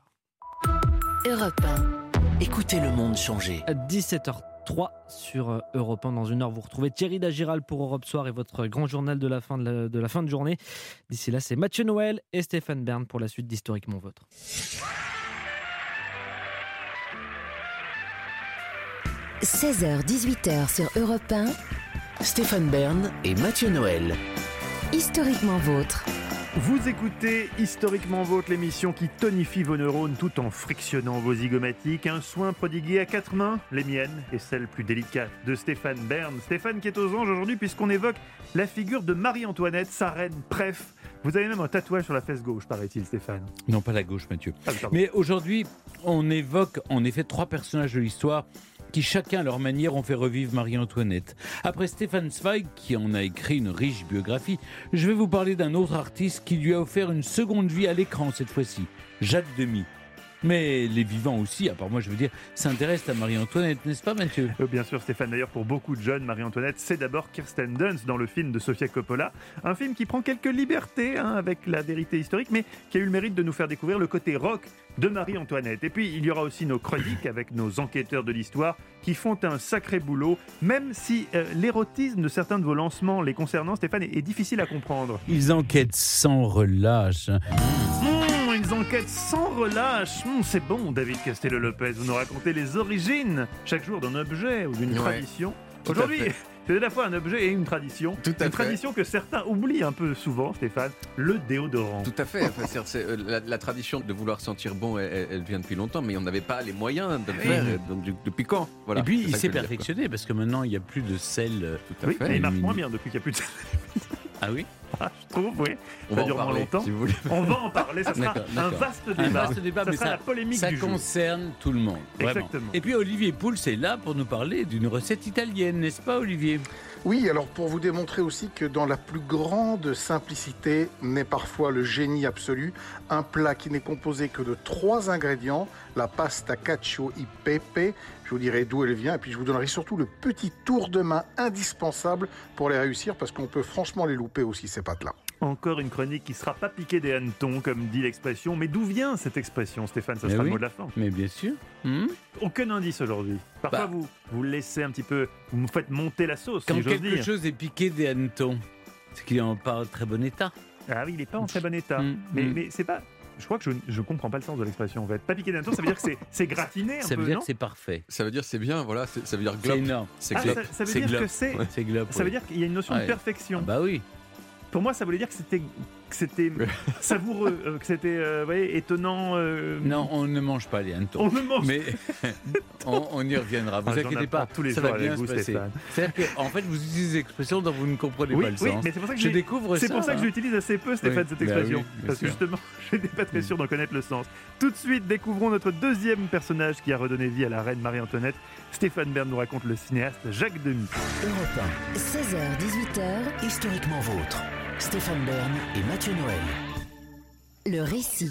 Europe un. Écoutez le monde changer. À dix-sept heures trois sur Europe un. Dans une heure, vous retrouvez Thierry Dagiral pour Europe Soir et votre grand journal de la fin de la, de la fin de journée. D'ici là, c'est Mathieu Noël et Stéphane Bern pour la suite d'Historiquement Vôtre. seize heures dix-huit heures sur Europe un. Stéphane Bern et Mathieu Noël. Historiquement vôtre. Vous écoutez Historiquement Vôtre, l'émission qui tonifie vos neurones tout en frictionnant vos zygomatiques. Un soin prodigué à quatre mains, les miennes et celles plus délicates de Stéphane Bern. Stéphane qui est aux anges aujourd'hui puisqu'on évoque la figure de Marie-Antoinette, sa reine préf. Vous avez même un tatouage sur la fesse gauche, paraît-il, Stéphane. Non, pas la gauche, Mathieu. Ah, Mais aujourd'hui, on évoque en effet trois personnages de l'histoire qui chacun à leur manière ont fait revivre Marie-Antoinette. Après Stefan Zweig, qui en a écrit une riche biographie, je vais vous parler d'un autre artiste qui lui a offert une seconde vie à l'écran cette fois-ci, Jacques Demy. Mais les vivants aussi, à part moi je veux dire, s'intéressent à Marie-Antoinette, n'est-ce pas Mathieu ? Euh, Bien sûr Stéphane, d'ailleurs pour beaucoup de jeunes, Marie-Antoinette c'est d'abord Kirsten Dunst dans le film de Sofia Coppola, un film qui prend quelques libertés hein, avec la vérité historique mais qui a eu le mérite de nous faire découvrir le côté rock de Marie-Antoinette. Et puis il y aura aussi nos chroniques avec nos enquêteurs de l'histoire qui font un sacré boulot, même si euh, l'érotisme de certains de vos lancements les concernant, Stéphane, est, est difficile à comprendre. Ils enquêtent sans relâche. Mmh, ils enquêtent sans relâche. Mmh, c'est bon, David Castello-Lopez. Vous nous racontez les origines, chaque jour, d'un objet ou d'une Ouais, tradition. tout à Aujourd'hui, fait. c'est à la fois un objet et une tradition. Tout à une fait. tradition que certains oublient un peu souvent, Stéphane, le déodorant. Tout à fait. Enfin, c'est- c'est, euh, la, la tradition de vouloir sentir bon, elle, elle vient depuis longtemps, mais on n'avait pas les moyens de le Oui. faire. et Donc, du- depuis quand voilà, Et puis c'est il ça s'est que je veux dire, perfectionné parce que maintenant il n'y a plus de sel. euh, quoi. Tout à Oui, fait. mais il marche Une- moins bien depuis qu'il n'y a plus de... Ah oui Ah, je trouve, oui. On Ça va en dure moins parler, longtemps. si vous voulez. On va en parler, ça sera D'accord, un d'accord. vaste Un débat. vaste débat, ça mais sera ça, la polémique ça du jour. concerne tout le monde. Vraiment. Exactement. Et puis Olivier Pouls est là pour nous parler d'une recette italienne, n'est-ce pas Olivier ? Oui, alors pour vous démontrer aussi que dans la plus grande simplicité naît parfois le génie absolu, un plat qui n'est composé que de trois ingrédients, la pasta cacio e pepe, je vous dirai d'où elle vient, et puis je vous donnerai surtout le petit tour de main indispensable pour les réussir, parce qu'on peut franchement les louper aussi, ces pâtes-là. Encore une chronique qui ne sera pas piquée des hannetons, comme dit l'expression. Mais d'où vient cette expression, Stéphane? Ça Mais sera oui. le mot de la fin. Mais bien sûr. Hmm Aucun indice aujourd'hui. Parfois, Bah. vous vous laissez un petit peu, vous me faites monter la sauce, Quand si j'ose quelque dire. chose est piqué des hannetons, c'est qu'il n'est en pas en très bon état. Ah oui, il n'est pas en très bon état. Mm, Mais, mm. mais c'est pas... Je crois que je ne comprends pas le sens de l'expression, en fait. Pas piqué des hannetons, ça veut dire que c'est- c'est gratiné un Ça peu, veut dire non que c'est parfait. Ça veut dire c'est bien, voilà, c'est- ça veut dire C'est glop. énorme. C'est Ah, glop. ça, ça veut C'est dire glop. que c'est... Ouais. C'est glop. Ça veut oui. dire qu'il y a une notion Ouais. de perfection. Ah bah oui. Pour moi, ça voulait dire que c'était que c'était savoureux, euh, que c'était euh, vous voyez, étonnant. euh, Non, on ne mange pas les hannetons. On ne mange Mais on, on y reviendra. Vous Ah, j'en inquiétez apprends pas. tous les ça jours va avec bien vous, se passer. Stéphane. C'est-à-dire qu'en fait, vous utilisez des expressions dont vous ne comprenez Oui, pas le oui, sens. mais c'est pour ça que je j'ai- découvre C'est ça. pour ça que hein. je l'utilise assez peu, Stéphane, Oui, cette bah expression. oui, bien parce que sûr. justement, je n'étais pas très sûr d'en connaître le sens. Tout de suite, découvrons notre deuxième personnage qui a redonné vie à la reine Marie-Antoinette. Stéphane Bern nous raconte le cinéaste Jacques Demy. Europe un, seize heures dix-huit heures, historiquement vôtre. Stéphane Bern et Mathieu Noël. le récit.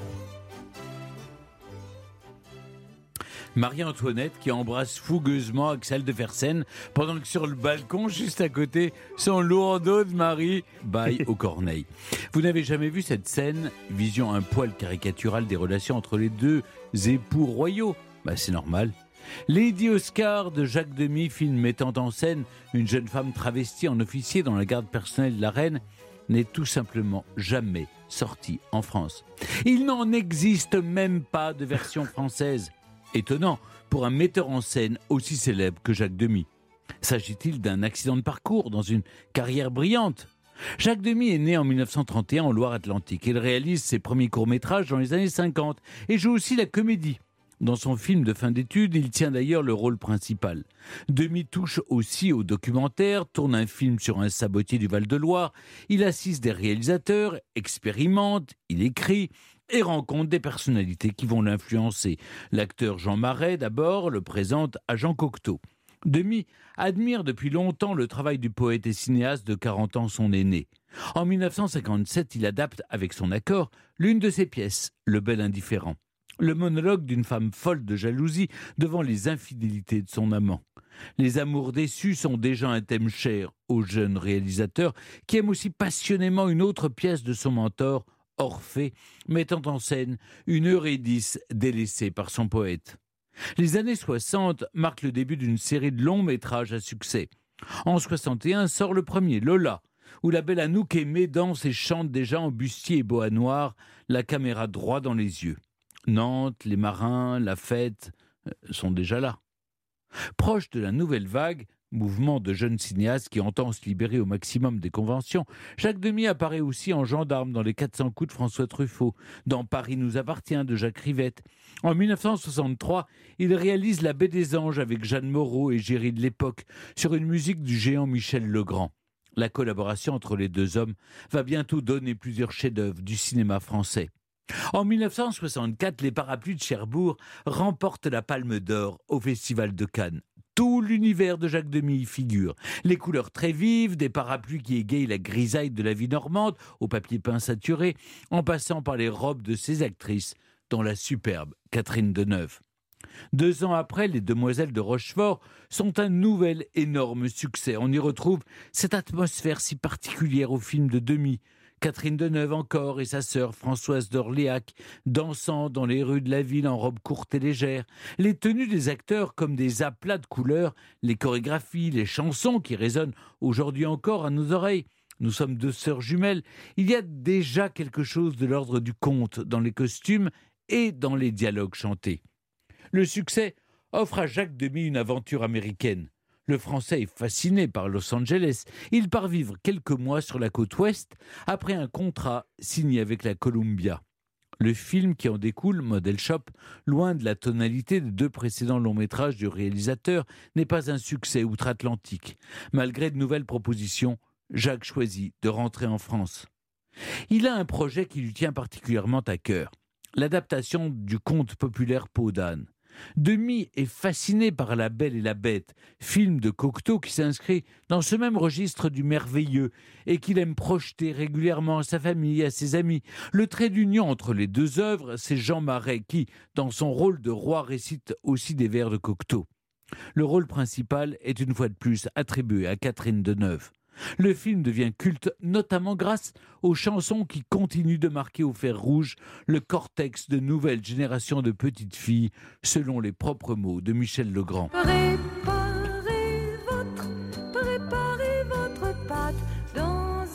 Marie-Antoinette qui embrasse fougueusement Axel de Fersen pendant que sur le balcon, juste à côté, son lourdeau de mari baille aux corneilles. Vous n'avez jamais vu cette scène, vision un poil caricaturale des relations entre les deux époux royaux? Bah, c'est normal. Lady Oscar de Jacques Demy, film mettant en scène une jeune femme travestie en officier dans la garde personnelle de la reine, n'est tout simplement jamais sorti en France. Il n'en existe même pas de version française. Étonnant pour un metteur en scène aussi célèbre que Jacques Demy. S'agit-il d'un accident de parcours dans une carrière brillante? Jacques Demy est né en mille neuf cent trente et un en Loire-Atlantique. Il réalise ses premiers courts-métrages dans les années cinquante et joue aussi la comédie. Dans son film de fin d'études, il tient d'ailleurs le rôle principal. Demy touche aussi au documentaire, tourne un film sur un sabotier du Val-de-Loire. Il assiste des réalisateurs, expérimente, il écrit et rencontre des personnalités qui vont l'influencer. L'acteur Jean Marais, d'abord, le présente à Jean Cocteau. Demy admire depuis longtemps le travail du poète et cinéaste de quarante ans son aîné. En mille neuf cent cinquante-sept, il adapte, avec son accord, l'une de ses pièces, Le Bel Indifférent. Le monologue d'une femme folle de jalousie devant les infidélités de son amant. Les amours déçus sont déjà un thème cher au jeune réalisateur qui aime aussi passionnément une autre pièce de son mentor, Orphée, mettant en scène une Eurydice délaissée par son poète. Les années soixante marquent le début d'une série de longs métrages à succès. En soixante et un sort le premier, Lola, où la belle Anouk Aimée danse et chante déjà en bustier et boa noir, la caméra droit dans les yeux. Nantes, les marins, la fête euh, sont déjà là. Proche de la nouvelle vague, mouvement de jeunes cinéastes qui entend se libérer au maximum des conventions, Jacques Demy apparaît aussi en gendarme dans Les quatre cents coups de François Truffaut, dans Paris nous appartient de Jacques Rivette. En mille neuf cent soixante-trois, il réalise La Baie des Anges avec Jeanne Moreau et Géry de l'époque, sur une musique du géant Michel Legrand. La collaboration entre les deux hommes va bientôt donner plusieurs chefs-d'œuvre du cinéma français. En mille neuf cent soixante-quatre, les Parapluies de Cherbourg remportent la Palme d'Or au Festival de Cannes. Tout l'univers de Jacques Demy y figure. Les couleurs très vives, des parapluies qui égayent la grisaille de la vie normande, au papier peint saturé, en passant par les robes de ses actrices, dans la superbe Catherine Deneuve. Deux ans après, Les Demoiselles de Rochefort sont un nouvel énorme succès. On y retrouve cette atmosphère si particulière au film de Demy. Catherine Deneuve encore et sa sœur Françoise d'Orléac dansant dans les rues de la ville en robe courte et légère. Les tenues des acteurs comme des aplats de couleurs, les chorégraphies, les chansons qui résonnent aujourd'hui encore à nos oreilles. Nous sommes deux sœurs jumelles. Il y a déjà quelque chose de l'ordre du conte dans les costumes et dans les dialogues chantés. Le succès offre à Jacques Demy une aventure américaine. Le Français est fasciné par Los Angeles. Il part vivre quelques mois sur la côte ouest après un contrat signé avec la Columbia. Le film qui en découle, Model Shop, loin de la tonalité des deux précédents longs métrages du réalisateur, n'est pas un succès outre-Atlantique. Malgré de nouvelles propositions, Jacques choisit de rentrer en France. Il a un projet qui lui tient particulièrement à cœur, l'adaptation du conte populaire Peau d'âne. Demy est fasciné par La Belle et la Bête, film de Cocteau qui s'inscrit dans ce même registre du merveilleux et qu'il aime projeter régulièrement à sa famille et à ses amis. Le trait d'union entre les deux œuvres, c'est Jean Marais qui, dans son rôle de roi, récite aussi des vers de Cocteau. Le rôle principal est une fois de plus attribué à Catherine Deneuve. Le film devient culte notamment grâce aux chansons qui continuent de marquer au fer rouge le cortex de nouvelles générations de petites filles, selon les propres mots de Michel Legrand. Préparez votre, préparez votre pâte dans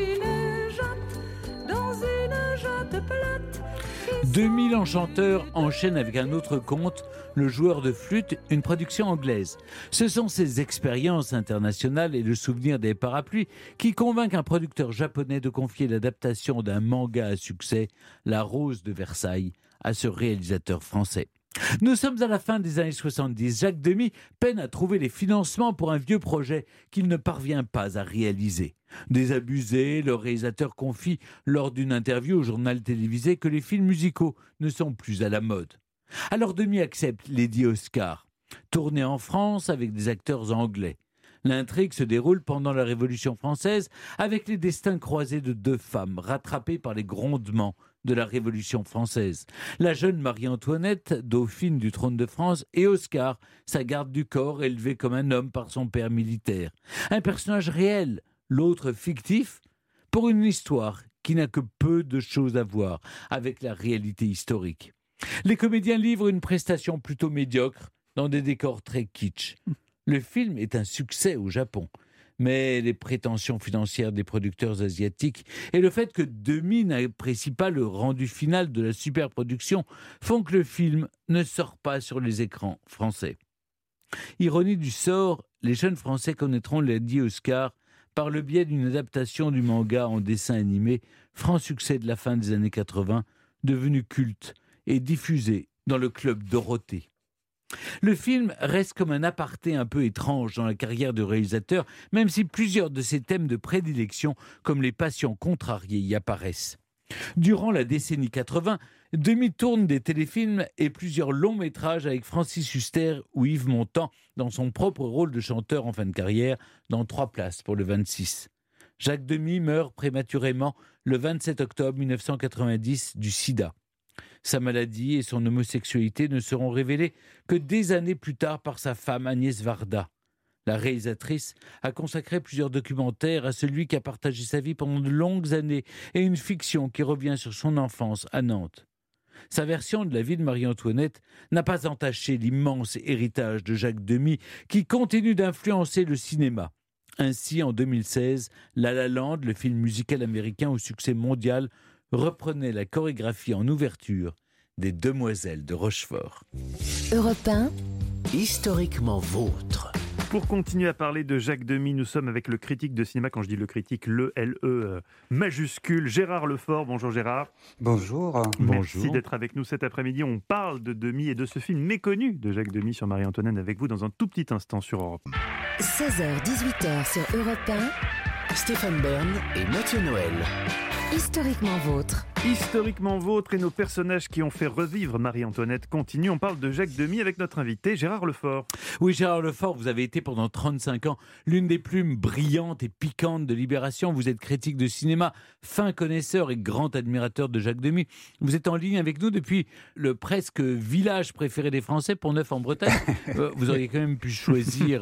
une jatte, dans une jatte plate. deux mille enchanteurs enchaînent avec un autre conte, Le joueur de flûte, une production anglaise. Ce sont ces expériences internationales et le souvenir des parapluies qui convainquent un producteur japonais de confier l'adaptation d'un manga à succès, La Rose de Versailles, à ce réalisateur français. Nous sommes à la fin des années soixante-dix. Jacques Demy peine à trouver les financements pour un vieux projet qu'il ne parvient pas à réaliser. Désabusé, le réalisateur confie lors d'une interview au journal télévisé que les films musicaux ne sont plus à la mode. Alors Demy accepte Lady Oscar, tournée en France avec des acteurs anglais. L'intrigue se déroule pendant la Révolution française avec les destins croisés de deux femmes rattrapées par les grondements de la Révolution française. La jeune Marie-Antoinette, dauphine du trône de France, et Oscar, sa garde du corps, élevé comme un homme par son père militaire. Un personnage réel, l'autre fictif, pour une histoire qui n'a que peu de choses à voir avec la réalité historique. Les comédiens livrent une prestation plutôt médiocre dans des décors très kitsch. Le film est un succès au Japon, mais les prétentions financières des producteurs asiatiques et le fait que Demy n'apprécie pas le rendu final de la superproduction font que le film ne sort pas sur les écrans français. Ironie du sort, les jeunes Français connaîtront Lady Oscar par le biais d'une adaptation du manga en dessin animé, franc succès de la fin des années quatre-vingts, devenu culte et diffusé dans le club Dorothée. Le film reste comme un aparté un peu étrange dans la carrière du réalisateur, même si plusieurs de ses thèmes de prédilection, comme les passions contrariées, y apparaissent. Durant la décennie quatre-vingts, Demy tourne des téléfilms et plusieurs longs métrages avec Francis Huster ou Yves Montand dans son propre rôle de chanteur en fin de carrière dans Trois places pour le vingt-six. Jacques Demy meurt prématurément le vingt-sept octobre mille neuf cent quatre-vingt-dix du sida. Sa maladie et son homosexualité ne seront révélées que des années plus tard par sa femme Agnès Varda. La réalisatrice a consacré plusieurs documentaires à celui qui a partagé sa vie pendant de longues années et une fiction qui revient sur son enfance à Nantes. Sa version de la vie de Marie-Antoinette n'a pas entaché l'immense héritage de Jacques Demy qui continue d'influencer le cinéma. Ainsi, en deux mille seize, La La Land, le film musical américain au succès mondial, reprenait la chorégraphie en ouverture des Demoiselles de Rochefort. Europe un, historiquement vôtre. Pour continuer à parler de Jacques Demy, nous sommes avec le critique de cinéma, quand je dis le critique, le L E euh, majuscule, Gérard Lefort. Bonjour Gérard. Bonjour. Merci Bonjour. d'être avec nous cet après-midi. On parle de Demy et de ce film méconnu de Jacques Demy sur Marie-Antoinette avec vous dans un tout petit instant sur Europe. seize heures dix-huit heures sur Europe un, Stéphane Bern et Mathieu Noël. historiquement vôtre. Historiquement vôtre et nos personnages qui ont fait revivre Marie-Antoinette continuent. On parle de Jacques Demy avec notre invité Gérard Lefort. Oui, Gérard Lefort, vous avez été pendant trente-cinq ans l'une des plumes brillantes et piquantes de Libération. Vous êtes critique de cinéma, fin connaisseur et grand admirateur de Jacques Demy. Vous êtes en ligne avec nous depuis le presque village préféré des Français, Pont-Neuf en Bretagne. Euh, vous auriez quand même pu choisir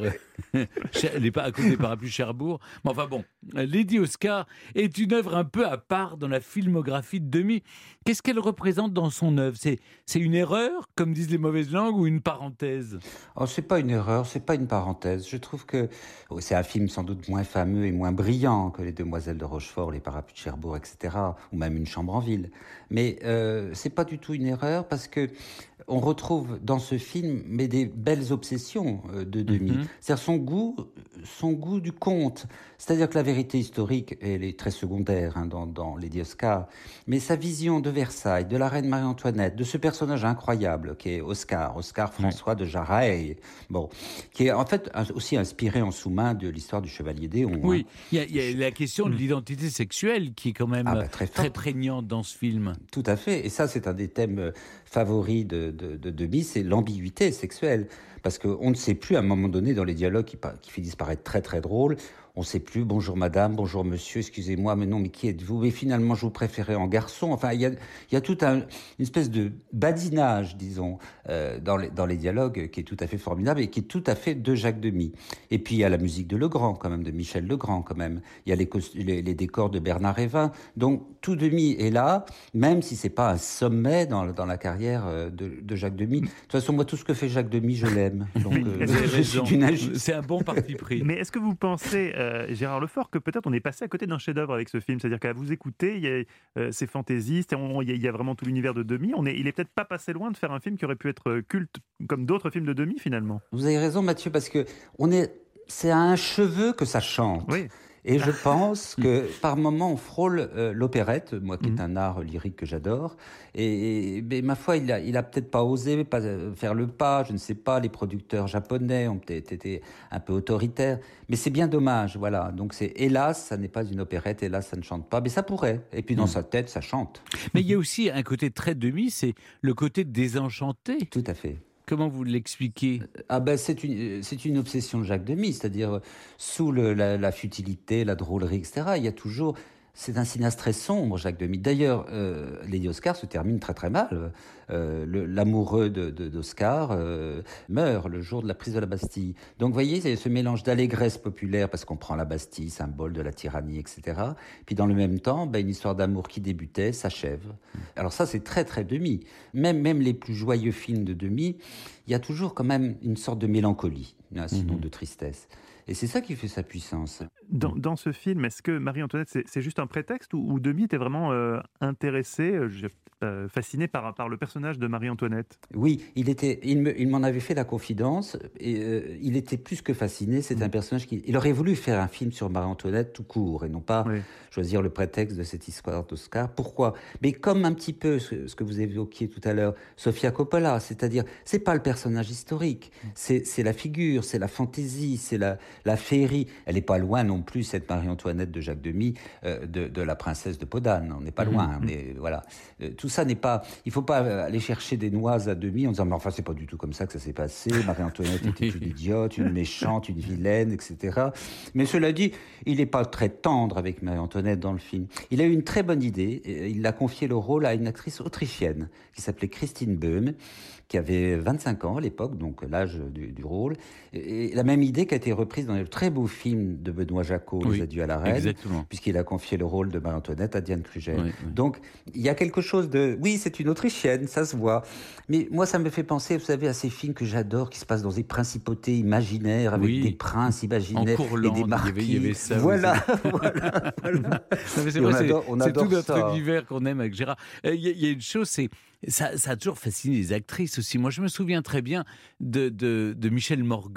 les, à cause des parapluies Cherbourg. Mais enfin bon, Lady Oscar est une œuvre un peu à part dans la filmographie de Demy. Qu'est-ce qu'elle représente dans son œuvre ? C'est, c'est une erreur, comme disent les mauvaises langues, ou une parenthèse ? Oh, c'est pas une erreur, c'est pas une parenthèse. Je trouve que oh, c'est un film sans doute moins fameux et moins brillant que Les Demoiselles de Rochefort, Les Parapluies de Cherbourg, et cetera, ou même Une chambre en ville. Mais euh, c'est pas du tout une erreur parce que on retrouve dans ce film mais des belles obsessions euh, de Demy. Mm-hmm. C'est-à-dire son goût, son goût du conte. C'est-à-dire que la vérité historique, elle est très secondaire hein, dans, dans Lady Oscar. Mais sa vision de Versailles, de la reine Marie-Antoinette, de ce personnage incroyable qui est Oscar, Oscar François de Jaraï, bon, qui est en fait aussi inspiré en sous-main de l'histoire du Chevalier d'Éon. Oui, il hein. y, y a la question de l'identité sexuelle qui est quand même ah bah, très, très prégnante dans ce film. Tout à fait. Et ça, c'est un des thèmes favoris de, de, de Demy, c'est l'ambiguïté sexuelle. Parce qu'on ne sait plus, à un moment donné, dans les dialogues qui, qui finissent par être très très drôles, on ne sait plus, bonjour madame, bonjour monsieur, excusez-moi, mais non, mais qui êtes-vous ? Mais finalement, je vous préférais en garçon. Enfin, il y a, il y a tout un, une espèce de badinage, disons, euh, dans, les, dans les dialogues qui est tout à fait formidable et qui est tout à fait de Jacques Demy. Et puis, il y a la musique de Legrand, quand même, de Michel Legrand, quand même. Il y a les, les, les décors de Bernard Hévin. Donc, tout Demy est là, même si ce n'est pas un sommet dans, dans la carrière de, de Jacques Demy. De toute façon, moi, tout ce que fait Jacques Demy, je l'aime. Donc, euh, je suis une injuste. C'est un bon parti pris. Mais est-ce que vous pensez... Euh, Gérard Lefort, que peut-être on est passé à côté d'un chef-d'œuvre avec ce film, c'est-à-dire qu'à vous écouter, il y a euh, ces fantaisistes, il y, y a vraiment tout l'univers de Demy. On est, il est peut-être pas passé loin de faire un film qui aurait pu être culte comme d'autres films de Demy finalement. Vous avez raison, Mathieu, parce que on est, c'est à un cheveu que ça chante. Oui. Et je pense que par moments on frôle euh, l'opérette, moi qui est un art lyrique que j'adore. Et, et mais ma foi, il a, il a peut-être pas osé pas faire le pas. Je ne sais pas. Les producteurs japonais ont peut-être été un peu autoritaires, mais c'est bien dommage. Voilà. Donc c'est hélas, ça n'est pas une opérette. Hélas, ça ne chante pas, mais ça pourrait. Et puis dans mmh. sa tête, ça chante. Mais il y a aussi un côté très Demy, c'est le côté désenchanté. Tout à fait. Comment vous l'expliquez ? Ah ben c'est une c'est une obsession de Jacques Demy, c'est-à-dire sous le, la, la futilité, la drôlerie, et cetera. Il y a toujours c'est un cinéaste très sombre, Jacques Demy. D'ailleurs, euh, Lady Oscar se termine très très mal. Euh, le, l'amoureux de, de, d'Oscar euh, meurt le jour de la prise de la Bastille. Donc, vous voyez, c'est ce mélange d'allégresse populaire, parce qu'on prend la Bastille, symbole de la tyrannie, et cetera. Puis, dans le même temps, ben, une histoire d'amour qui débutait s'achève. Alors ça, c'est très très Demy. Même, même les plus joyeux films de Demy, il y a toujours quand même une sorte de mélancolie, hein, sinon mmh. de tristesse. Et c'est ça qui fait sa puissance. Dans, dans ce film, est-ce que Marie-Antoinette, c'est, c'est juste un prétexte ou, ou Demy était vraiment euh, intéressé, euh, euh, fasciné par, par le personnage de Marie-Antoinette ? Oui, il, était, il, me, il m'en avait fait la confidence. Et, euh, il était plus que fasciné. C'est mmh. un personnage qui... Il aurait voulu faire un film sur Marie-Antoinette tout court et non pas oui. choisir le prétexte de cette histoire d'Oscar. Pourquoi ? Mais comme un petit peu ce, ce que vous évoquiez tout à l'heure, Sofia Coppola, c'est-à-dire, c'est pas le personnage historique, mmh. c'est, c'est la figure, c'est la fantaisie, c'est la... La féerie, elle n'est pas loin non plus, cette Marie-Antoinette de Jacques Demy, euh, de, de la princesse de Podane. On n'est pas loin. Mmh. Mais, voilà. Euh, tout ça n'est pas... Il ne faut pas aller chercher des noises à Demy en disant « Mais enfin, c'est pas du tout comme ça que ça s'est passé. Marie-Antoinette était une idiote, une méchante, une vilaine, et cetera » Mais cela dit, il n'est pas très tendre avec Marie-Antoinette dans le film. Il a eu une très bonne idée. Il a confié le rôle à une actrice autrichienne qui s'appelait Christine Böhm, qui avait vingt-cinq ans à l'époque, donc l'âge du, du rôle. Et, et la même idée qui a été reprise dans le très beau film de Benoît Jacquot, oui, Les Adieux à la Reine, exactement. Puisqu'il a confié le rôle de Marie-Antoinette à Diane Kruger. Oui, oui. Donc, il y a quelque chose de... Oui, c'est une Autrichienne, ça se voit. Mais moi, ça me fait penser, vous savez, à ces films que j'adore, qui se passent dans des principautés imaginaires, avec oui. des princes imaginaires et des marquis. Il y avait, il y avait ça, voilà, voilà, voilà. Non, mais c'est, vrai, on adore, on c'est tout notre ça. Univers qu'on aime avec Gérard. Il y, y a une chose, c'est... Ça, ça a toujours fasciné les actrices aussi. Moi, je me souviens très bien de, de, de Michel Morgan,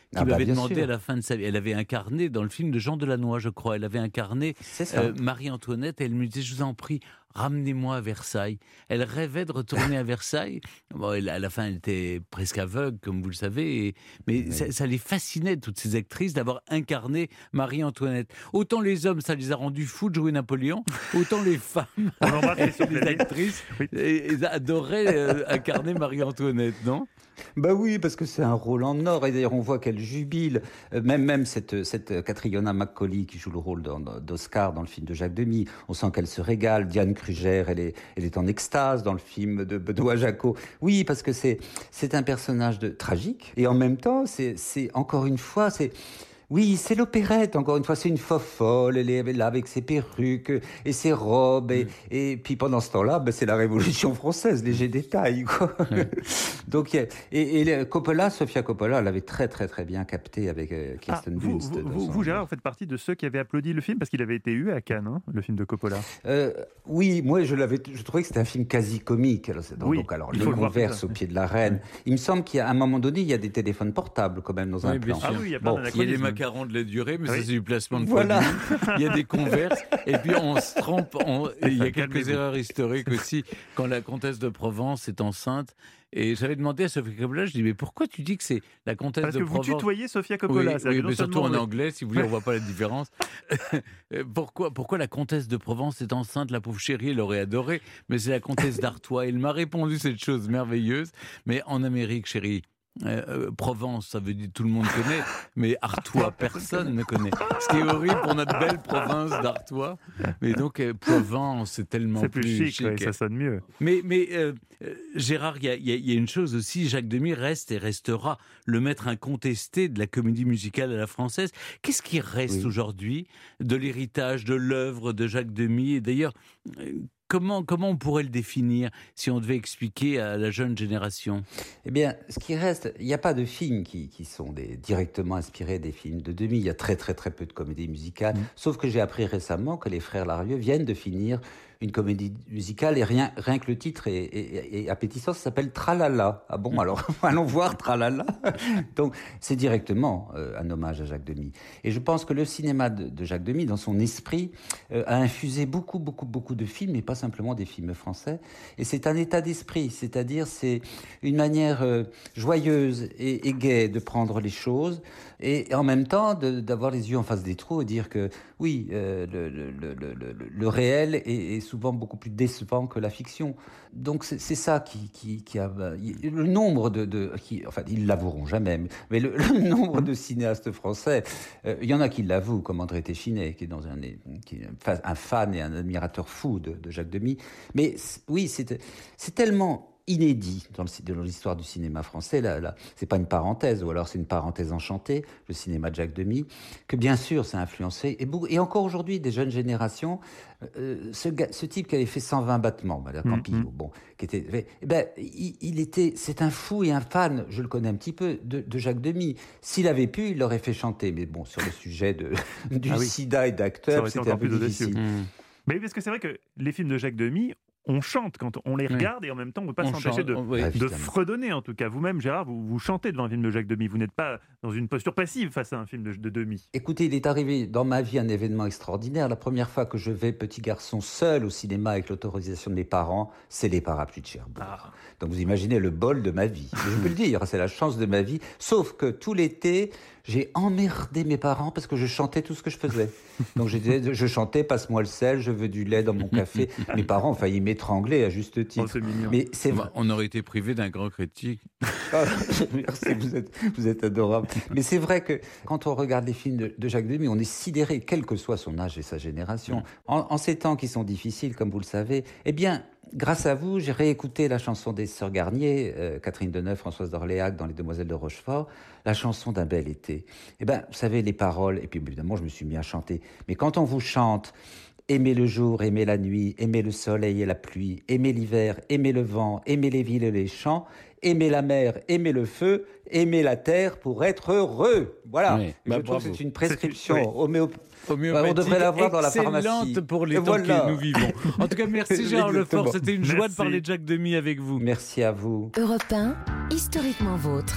qui Ah bah, m'avait bien demandé sûr. à la fin de sa vie. Elle avait incarné dans le film de Jean Delannoy, je crois. Elle avait incarné C'est ça. euh, Marie-Antoinette. Et elle me disait, je vous en prie, ramenez-moi à Versailles. Elle rêvait de retourner à Versailles. Bon, elle- à la fin, elle était presque aveugle, comme vous le savez. et- mais Oui. ça, ça les fascinait, toutes ces actrices, d'avoir incarné Marie-Antoinette. Autant les hommes, ça les a rendus fous de jouer Napoléon, autant les femmes, On l'embrasse, Christian les Clavier. actrices, Oui. et- et adoraient euh, incarner Marie-Antoinette, non? Bah oui, parce que c'est un rôle en or, et d'ailleurs on voit qu'elle jubile. Euh, Même, même cette, cette Catriona Macaulay qui joue le rôle d'O- d'Oscar dans le film de Jacques Demy, on sent qu'elle se régale. Diane Kruger, elle est, elle est en extase dans le film de Benoît Jacot. Oui, parce que c'est, c'est un personnage de, tragique, et en même temps, c'est, c'est encore une fois, c'est... Oui, c'est l'opérette, encore une fois, c'est une fofolle, elle est là avec ses perruques et ses robes, et, et puis pendant ce temps-là, ben, c'est la Révolution française, léger détail, quoi. Donc, il y a- et, et le- Coppola, Sofia Coppola, l'avait très très très bien capté avec euh, Ah, Kirsten vous, Dunst. vous, dans vous, son- vous, Gérard, vous faites partie de ceux qui avaient applaudi le film parce qu'il avait été eu à Cannes, hein, le film de Coppola. Euh, oui, moi je l'avais, je trouvais que c'était un film quasi comique. Alors, c'est- donc, Oui, donc, alors il les faut le voir converses comme ça. au pied de la reine. Il me semble qu'à un moment donné, il y a des téléphones portables quand même dans Oui, un bien plan. sûr. Ah oui, il y a plein Bon, Il y a les d'anachronismes. macarons de la durée, mais Oui. ça c'est du placement de Voilà. produit. Il y a des converses, et puis on se trompe. on- et il y a quelques Calmez-vous. erreurs historiques aussi, quand la comtesse de Provence est enceinte. Et j'avais demandé à Sophie Coppola, je dis, mais pourquoi tu dis que c'est la comtesse Parce de que vous Provence? tutoyez Sofia Oui, Coppola. oui, c'est-à-dire que mais non surtout en seulement- anglais, si vous voulez, on voit pas la différence. Euh, pourquoi, pourquoi la comtesse de Provence est enceinte? La pauvre chérie, elle aurait adoré, mais c'est la comtesse d'Artois. Il m'a répondu cette chose merveilleuse. Mais en Amérique, chérie, euh, euh, Provence, ça veut dire tout le monde connaît, mais Artois, personne ne connaît. Ce qui est horrible pour notre belle province d'Artois. Mais donc, euh, Provence, c'est tellement C'est plus chic, chic. ouais, ça sonne mieux. Mais, mais euh, euh, Gérard, il y, a- il y a- il y a une chose aussi, Jacques Demy reste et restera le maître incontesté de la comédie musicale à la française. Qu'est-ce qui reste Oui. aujourd'hui de l'héritage, de l'œuvre de Jacques Demy? Et d'ailleurs, euh, comment, comment on pourrait le définir si on devait expliquer à la jeune génération? Eh bien, ce qui reste, il n'y a pas de films qui, qui sont des, directement inspirés des films de Demy. Il y a très très très peu de comédies musicales. Sauf que j'ai appris récemment que les frères Larieux viennent de finir une comédie musicale, et rien, rien que le titre est, est- est appétissant, ça s'appelle Tralala. Ah bon, alors allons voir Tralala. Donc c'est directement euh, un hommage à Jacques Demy. Et je pense que le cinéma de, de Jacques Demy, dans son esprit, euh, a infusé beaucoup beaucoup beaucoup de films, et pas simplement des films français. Et c'est un état d'esprit, c'est-à-dire c'est une manière euh, joyeuse et, et gaie de prendre les choses, et, et en même temps de- d'avoir les yeux en face des trous et dire que oui, euh, le, le, le, le, le- le réel est, est souvent beaucoup plus décevant que la fiction. Donc c'est c'est ça qui, qui, qui a... Le nombre de... de qui, enfin, ils l'avoueront jamais, mais le, le nombre de cinéastes français, euh, il y en a qui l'avouent, comme André Téchiné, qui est, dans un, qui est un fan et un admirateur fou de, de Jacques Demy. Mais c- oui, c'est c'est tellement inédit dans le- dans l'histoire du cinéma français. Là, là, c'est pas une parenthèse, ou alors c'est une parenthèse enchantée, le cinéma de Jacques Demy, que bien sûr ça a influencé, et, beaucoup- et encore aujourd'hui, des jeunes générations, euh, ce, gars- ce type qui avait fait cent vingt battements, Madame Mhm. Campillo, bon, qui était, eh ben, il, il était, c'est un fou et un fan, je le connais un petit peu, de, de Jacques Demy. S'il avait pu, il l'aurait fait chanter, mais bon, sur le sujet de, du Ah oui. sida et Ça d'acteurs, aurait été c'était un encore peu plus audacieux. difficile. Mais parce que c'est vrai que les films de Jacques Demy, on chante quand on les regarde, et en même temps, on ne peut pas On s'empêcher chante, de, on- oui. Ah, de évidemment. fredonner, en tout cas. Vous-même, Gérard, vous, vous chantez devant un film de Jacques Demy. Vous n'êtes pas dans une posture passive face à un film de, de Demy. Écoutez, il est arrivé dans ma vie un événement extraordinaire. La première fois que je vais, petit garçon, seul au cinéma avec l'autorisation de mes parents, c'est Les Parapluies de Cherbourg. Ah. Donc vous imaginez le bol de ma vie. Je peux le dire, c'est la chance de ma vie. Sauf que tout l'été, j'ai emmerdé mes parents parce que je chantais tout ce que je faisais. Donc je, disais, je chantais « Passe-moi le sel, je veux du lait dans mon café ». Mes parents ont failli m'étrangler à juste Oh, titre. c'est mignon. Mais c'est vrai. On aurait été privé d'un grand critique. Ah, merci, vous êtes, vous êtes adorable. Mais c'est vrai que quand on regarde les films de, de Jacques Demy, on est sidéré, quel que soit son âge et sa génération. En, en ces temps qui sont difficiles, comme vous le savez, eh bien, grâce à vous, j'ai réécouté la chanson des Sœurs Garnier, euh, Catherine Deneuve, Françoise d'Orléac dans Les Demoiselles de Rochefort, la chanson d'un bel été. Eh bien, vous savez, les paroles, et puis évidemment, je me suis mis à chanter. Mais quand on vous chante... Aimez le jour, aimez la nuit, aimez le soleil et la pluie, aimez l'hiver, aimez le vent, aimez les villes et les champs, aimez la mer, aimez le feu, aimez la terre pour être heureux. Voilà. Oui, je bah, trouve bravo. que c'est une prescription C'est- oui. homéo- Homéopathique, on devrait l'avoir dans la excellente pharmacie. pour les Et temps voilà. que nous vivons. En tout cas, merci Gérard Exactement. Lefort. C'était une joie de Merci. parler de Jacques Demy avec vous. Merci à vous. Europe un, historiquement vôtre.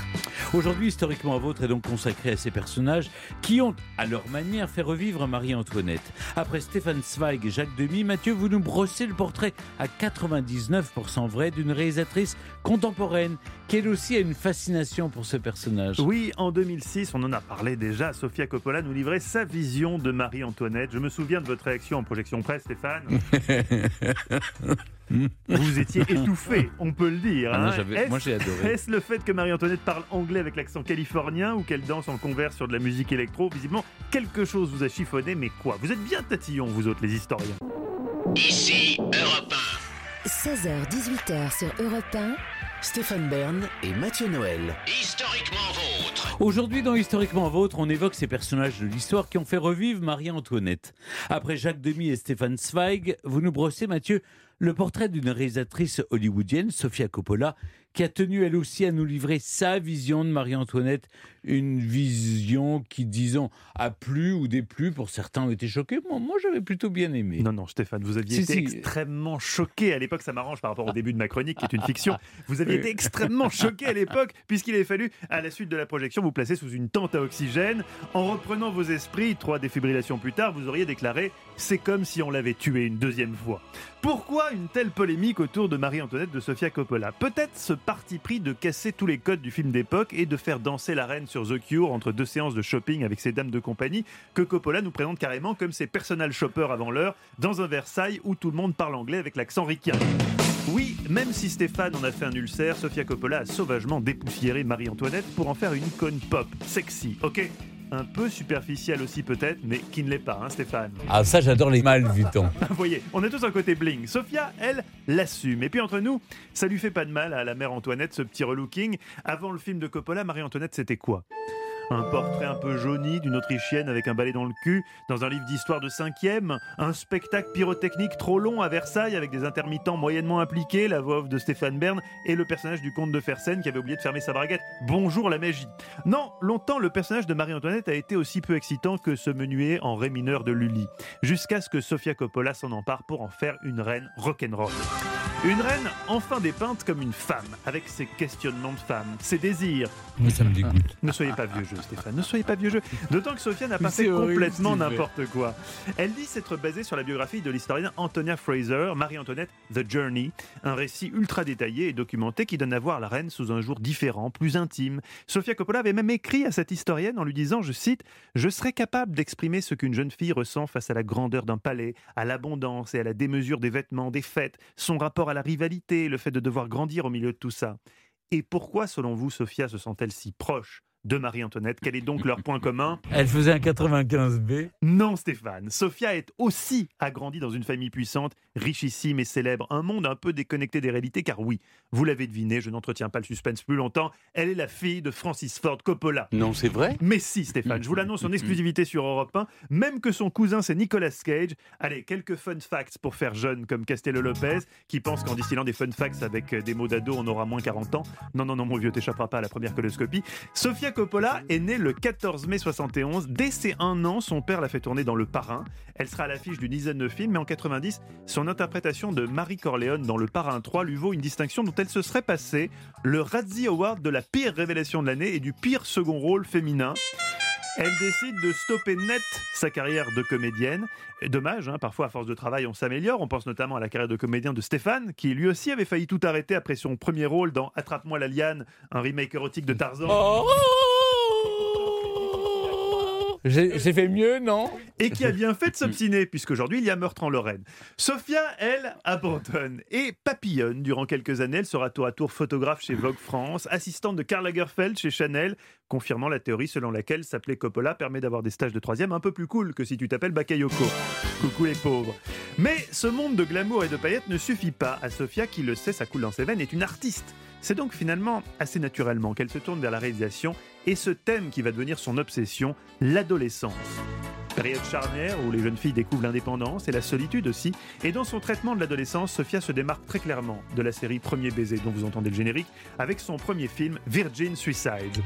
Aujourd'hui, Historiquement Vôtre est donc consacré à ces personnages qui ont, à leur manière, fait revivre Marie-Antoinette. Après Stéphane Zweig et Jacques Demy, Mathieu, vous nous brossez le portrait à quatre-vingt-dix-neuf pour cent vrai d'une réalisatrice contemporaine qui elle aussi a une fascination pour ce personnage. Oui, en deux mille six, on en a parlé déjà, Sofia Coppola nous livrait sa vision de Marie-Antoinette. Je me souviens de votre réaction en projection presse, Stéphane. Vous étiez étouffé, on peut le dire. Ah non, hein. moi j'ai adoré. Est-ce le fait que Marie-Antoinette parle anglais avec l'accent californien ou qu'elle danse en converse sur de la musique électro? Visiblement, quelque chose vous a chiffonné, mais quoi? Vous êtes bien tatillons, vous autres, les historiens. Ici, Europe un. seize heures dix-huit heures sur Europe un. Stéphane Bern et Mathieu Noël. Historiquement Vôtre. Aujourd'hui, dans Historiquement Vôtre, on évoque ces personnages de l'histoire qui ont fait revivre Marie-Antoinette. Après Jacques Demy et Stéphane Zweig, vous nous brossez, Mathieu, le portrait d'une réalisatrice hollywoodienne, Sofia Coppola, qui a tenu elle aussi à nous livrer sa vision de Marie-Antoinette. Une vision qui, disons, a plu ou déplu. Pour certains ont été choqués. Moi, moi j'avais plutôt bien aimé. Non, non, Stéphane, vous aviez si, été si. extrêmement choqué à l'époque. Ça m'arrange par rapport au début de ma chronique, qui est une fiction. Vous aviez été extrêmement choqué à l'époque, puisqu'il avait fallu, à la suite de la projection, vous placer sous une tente à oxygène. En reprenant vos esprits, trois défibrillations plus tard, vous auriez déclaré « C'est comme si on l'avait tué une deuxième fois ». Pourquoi une telle polémique autour de Marie-Antoinette de Sofia Coppola? Peut-être ce parti pris de casser tous les codes du film d'époque et de faire danser la reine sur The Cure entre deux séances de shopping avec ses dames de compagnie que Coppola nous présente carrément comme ses personal shoppers avant l'heure dans un Versailles où tout le monde parle anglais avec l'accent ricain. Oui, même si Stéphane en a fait un ulcère, Sofia Coppola a sauvagement dépoussiéré Marie-Antoinette pour en faire une icône pop, sexy, ok? Un peu superficielle aussi peut-être, mais qui ne l'est pas, hein Stéphane? Ah ça, j'adore les Mal Vuitton. Vous voyez, on a tous un côté bling. Sofia, elle, l'assume. Et puis entre nous, ça lui fait pas de mal à la mère Antoinette, ce petit relooking. Avant le film de Coppola, Marie-Antoinette, c'était quoi? Un portrait un peu jauni d'une Autrichienne avec un balai dans le cul, dans un livre d'histoire de cinquième, un spectacle pyrotechnique trop long à Versailles avec des intermittents moyennement impliqués, la voix off de Stéphane Bern et le personnage du comte de Fersen qui avait oublié de fermer sa braguette. Bonjour la magie. Non, longtemps le personnage de Marie-Antoinette a été aussi peu excitant que ce menuet en ré mineur de Lully, jusqu'à ce que Sofia Coppola s'en empare pour en faire une reine rock'n'roll. Une reine enfin dépeinte comme une femme, avec ses questionnements de femme, ses désirs. Mais ça me dégoûte. Ne soyez pas vieux jeu, Stéphane, ne soyez pas vieux jeu. D'autant que Sofia n'a pas C'est fait horrible, complètement Steve. n'importe quoi. Elle dit s'être basée sur la biographie de l'historienne Antonia Fraser, Marie-Antoinette, The Journey, un récit ultra détaillé et documenté qui donne à voir la reine sous un jour différent, plus intime. Sofia Coppola avait même écrit à cette historienne en lui disant, je cite, « Je serais capable d'exprimer ce qu'une jeune fille ressent face à la grandeur d'un palais, à l'abondance et à la démesure des vêtements, des fêtes, son rapport à la rivalité, le fait de devoir grandir au milieu de tout ça. » Et pourquoi, selon vous, Sofia se sent-elle si proche de Marie-Antoinette? Quel est donc leur point commun? Elle faisait un quatre-vingt-quinze B. Non, Stéphane. Sofia est aussi agrandie dans une famille puissante, richissime et célèbre. Un monde un peu déconnecté des réalités, car oui, vous l'avez deviné, je n'entretiens pas le suspense plus longtemps, elle est la fille de Francis Ford Coppola. Non, c'est vrai? Mais si, Stéphane, je vous l'annonce en exclusivité sur Europe un, même que son cousin c'est Nicolas Cage. Allez, quelques fun facts pour faire jeune comme Castello Lopez, qui pense qu'en distillant des fun facts avec des mots d'ado, on aura moins quarante ans. Non, non, non, mon vieux, t'échapperas pas à la première coloscopie. Sofia Coppola est née le quatorze mai soixante et onze. Dès ses un an, son père l'a fait tourner dans Le Parrain. Elle sera à l'affiche d'une dizaine de films, mais en quatre-vingt-dix, son interprétation de Marie Corleone dans Le Parrain trois lui vaut une distinction dont elle se serait passée, le Razzie Award de la pire révélation de l'année et du pire second rôle féminin. Elle décide de stopper net sa carrière de comédienne. Dommage, hein, parfois à force de travail on s'améliore. On pense notamment à la carrière de comédien de Stéphane, qui lui aussi avait failli tout arrêter après son premier rôle dans Attrape-moi la liane, un remake érotique de Tarzan. Oh J'ai j'ai fait mieux, non? Et qui a bien fait de s'obstiner, puisqu'aujourd'hui il y a meurtre en Lorraine. Sofia, elle, abandonne et papillonne. Durant quelques années, elle sera tour à tour photographe chez Vogue France, assistante de Karl Lagerfeld chez Chanel, confirmant la théorie selon laquelle s'appeler Coppola permet d'avoir des stages de troisième un peu plus cool que si tu t'appelles Bakayoko. Coucou les pauvres. Mais ce monde de glamour et de paillettes ne suffit pas à Sofia, qui le sait, ça coule dans ses veines, est une artiste. C'est donc finalement assez naturellement qu'elle se tourne vers la réalisation et ce thème qui va devenir son obsession, l'adolescence. Période charnière où les jeunes filles découvrent l'indépendance et la solitude aussi. Et dans son traitement de l'adolescence, Sofia se démarque très clairement de la série Premier baiser dont vous entendez le générique avec son premier film Virgin Suicide.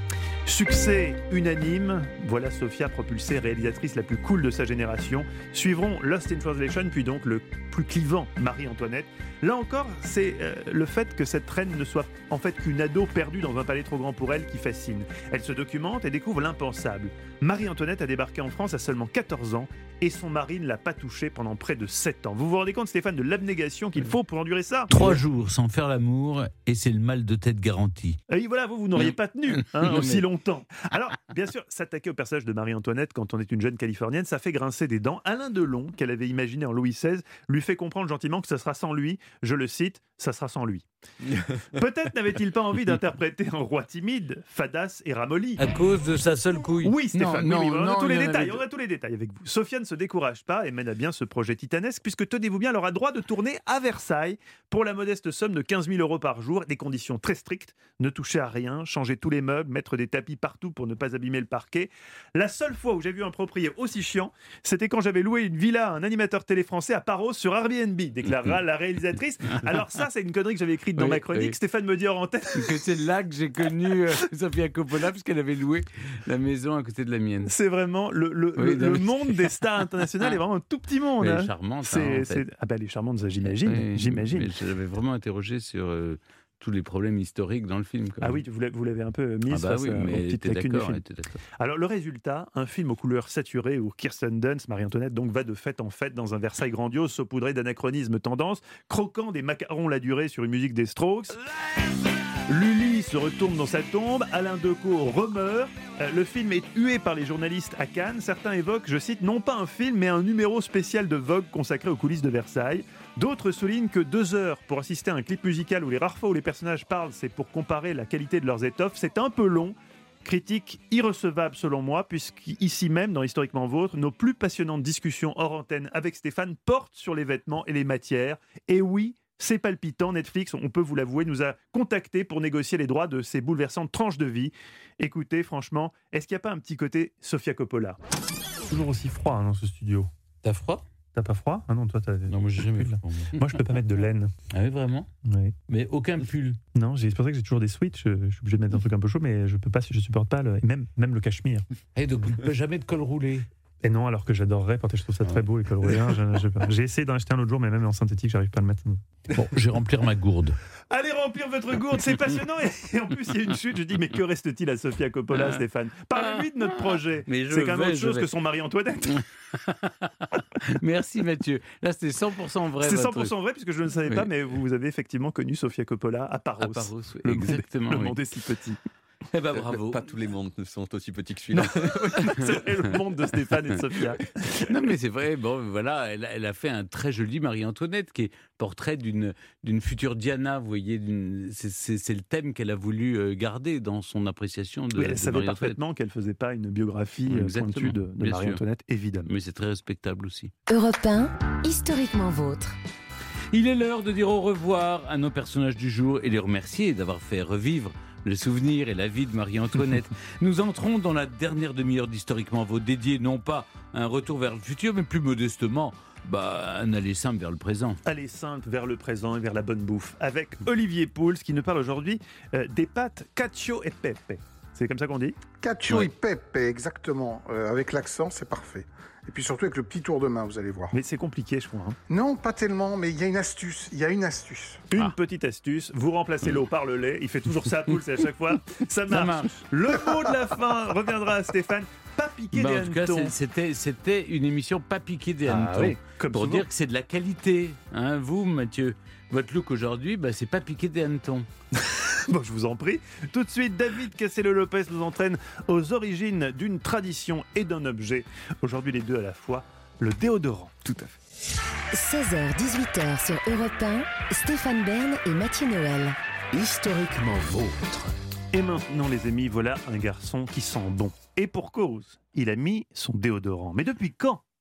Succès unanime, voilà Sofia propulsée réalisatrice la plus cool de sa génération. Suivront Lost in Translation, puis donc le plus clivant Marie-Antoinette. Là encore, c'est euh, le fait que cette reine ne soit en fait qu'une ado perdue dans un palais trop grand pour elle qui fascine. Elle se documente et découvre l'impensable. Marie-Antoinette a débarqué en France à seulement quatorze ans et son mari ne l'a pas touchée pendant près de sept ans. Vous vous rendez compte, Stéphane, de l'abnégation qu'il faut pour endurer ça ? Trois jours sans faire l'amour et c'est le mal de tête garanti. Et oui, voilà, vous, vous n'auriez pas tenu hein, Non, aussi mais- longtemps. Alors, bien sûr, s'attaquer au personnage de Marie-Antoinette quand on est une jeune Californienne, ça fait grincer des dents. Alain Delon, qu'elle avait imaginé en Louis seize, lui fait comprendre gentiment que ça sera sans lui. Je le cite, ça sera sans lui. Peut-être n'avait-il pas envie d'interpréter un roi timide, fadasse et ramolli. À cause de sa seule couille. Oui, Stéphane, Non, oui, oui, non, on a non, tous les il y en détails, avait on a tous les détails avec vous. Sophia ne se décourage pas et mène à bien ce projet titanesque, puisque tenez-vous bien, elle aura droit de tourner à Versailles pour la modeste somme de quinze mille euros par jour, des conditions très strictes, ne toucher à rien, changer tous les meubles, mettre des tapis partout pour ne pas abîmer le parquet. La seule fois où j'ai vu un proprio aussi chiant, c'était quand j'avais loué une villa à un animateur télé français à Paros sur Airbnb, déclara la réalisatrice. Alors ça, c'est une connerie que j'avais écrite dans Oui, ma chronique. oui. Stéphane me dit hors antenne. Que c'est là que j'ai connu euh, Sofia Coppola, puisqu'elle avait loué la maison à côté de la mienne. C'est vraiment le, le, Oui, le- non, le mais- monde des stars internationales est vraiment un tout petit monde. Mais elle hein. est charmante, C'est- hein, en c'est- fait. Ah bah elle est charmante, ça j'imagine. Oui, j'imagine. mais je l'avais vraiment interrogé sur euh, tous les problèmes historiques dans le film. quand Ah même. oui, vous l'avez, vous l'avez un peu mis Ah bah face oui, à- mais aux elle petites était lacunes du d'accord, film. elle était d'accord. Alors le résultat, un film aux couleurs saturées où Kirsten Dunst, Marie-Antoinette, donc va de fête en fête dans un Versailles grandiose saupoudré d'anachronismes tendance, croquant des macarons la durée sur une musique des Strokes. Lully se retourne dans sa tombe, Alain Decaux remeurt. Euh, le film est hué par les journalistes à Cannes. Certains évoquent, je cite, non pas un film, mais un numéro spécial de Vogue consacré aux coulisses de Versailles. D'autres soulignent que deux heures pour assister à un clip musical où les rares fois où les personnages parlent, c'est pour comparer la qualité de leurs étoffes. C'est un peu long. Critique irrecevable selon moi, puisqu'ici même, dans Historiquement Vôtre, nos plus passionnantes discussions hors antenne avec Stéphane portent sur les vêtements et les matières. Et oui, c'est palpitant, Netflix, on peut vous l'avouer, nous a contactés pour négocier les droits de ces bouleversantes tranches de vie. Écoutez, franchement, est-ce qu'il n'y a pas un petit côté Sofia Coppola ? Toujours aussi froid hein, dans ce studio. T'as froid ? T'as pas froid ? Ah non, toi, t'as... Non, moi j'ai jamais froid. Moi, je peux pas mettre de laine. Ah oui, vraiment ? Oui. Mais aucun pull. Non, j'ai- c'est pour ça que j'ai toujours des sweats. Je, je suis obligé de mettre un truc un peu chaud, mais je peux pas, je supporte pas le, et même, même le cachemire. Et donc jamais de col roulé. Et non, alors que j'adorerais porter, je trouve ça très beau, les cols roulés. hein, je- je- J'ai essayé d'en acheter un l'autre jour, mais même en synthétique, j'arrive pas à le mettre. Bon, je vais remplir ma gourde. Allez remplir votre gourde, c'est passionnant. Et en plus, il y a une chute. Je dis, mais que reste-t-il à Sofia Coppola, Stéphane ? Parlez-lui de notre projet. Mais je C'est quand même vais, autre je chose vais. que son Marie-Antoinette. Merci Mathieu. Là, c'était cent pour cent vrai. C'est votre cent pour cent vrai, puisque je ne le savais Oui. pas, mais vous avez effectivement connu Sofia Coppola à Paros. À Paros, oui, Le monde- exactement, Le oui. monde est si petit. Eh ben bravo. Pas tous les mondes ne sont aussi petits que celui-là. C'est le monde de Stéphane et de Sofia. Non mais c'est vrai, bon voilà, elle, a- elle a fait un très joli Marie-Antoinette qui est portrait d'une d'une future Diana, vous voyez, d'une- c'est- c'est c'est le thème qu'elle a voulu euh, garder dans son appréciation de, Oui, elle de savait Marie-Antoinette. parfaitement qu'elle ne faisait pas une biographie euh, Exactement, pointue de, de bien sûr. Marie-Antoinette, évidemment. Mais c'est très respectable aussi. Europe un, historiquement vôtre. Il est l'heure de dire au revoir à nos personnages du jour et les remercier d'avoir fait revivre le souvenir et la vie de Marie-Antoinette. Nous entrons dans la dernière demi-heure d'Historiquement Vôtre, dédiée non pas à un retour vers le futur, mais plus modestement, bah, un aller simple vers le présent. Aller simple vers le présent et vers la bonne bouffe, avec Olivier Pouls qui nous parle aujourd'hui euh, des pâtes cacio e pepe. C'est comme ça qu'on dit ? Cacio Ouais. e pepe, exactement. Euh, avec l'accent, c'est parfait. Et puis surtout avec le petit tour de main, vous allez voir. Mais c'est compliqué, je crois. hein. Non, pas tellement, mais il y a une astuce. Il y a une astuce. Une petite astuce, vous remplacez l'eau par le lait. Il fait toujours ça, Pouls, à chaque fois. Ça marche. marche. Le mot de la fin reviendra à Stéphane. Pas piquer Bah, des en tout cas, hannetons. c'est- c'était, c'était une émission pas piquée des Ah hannetons. oui, comme pour souvent. dire que c'est de la qualité. Hein, vous, Mathieu, votre look aujourd'hui, bah, c'est pas piqué des hannetons. Bon, je vous en prie. Tout de suite, David Castello-Lopez nous entraîne aux origines d'une tradition et d'un objet. Aujourd'hui, les deux à la fois, le déodorant. Tout à fait. seize heures dix-huit heures sur Europe un, Stéphane Bern et Mathieu Noël. Historiquement vôtre. Et maintenant, les amis, voilà un garçon qui sent bon. Et pour cause, il a mis son déodorant. Mais depuis quand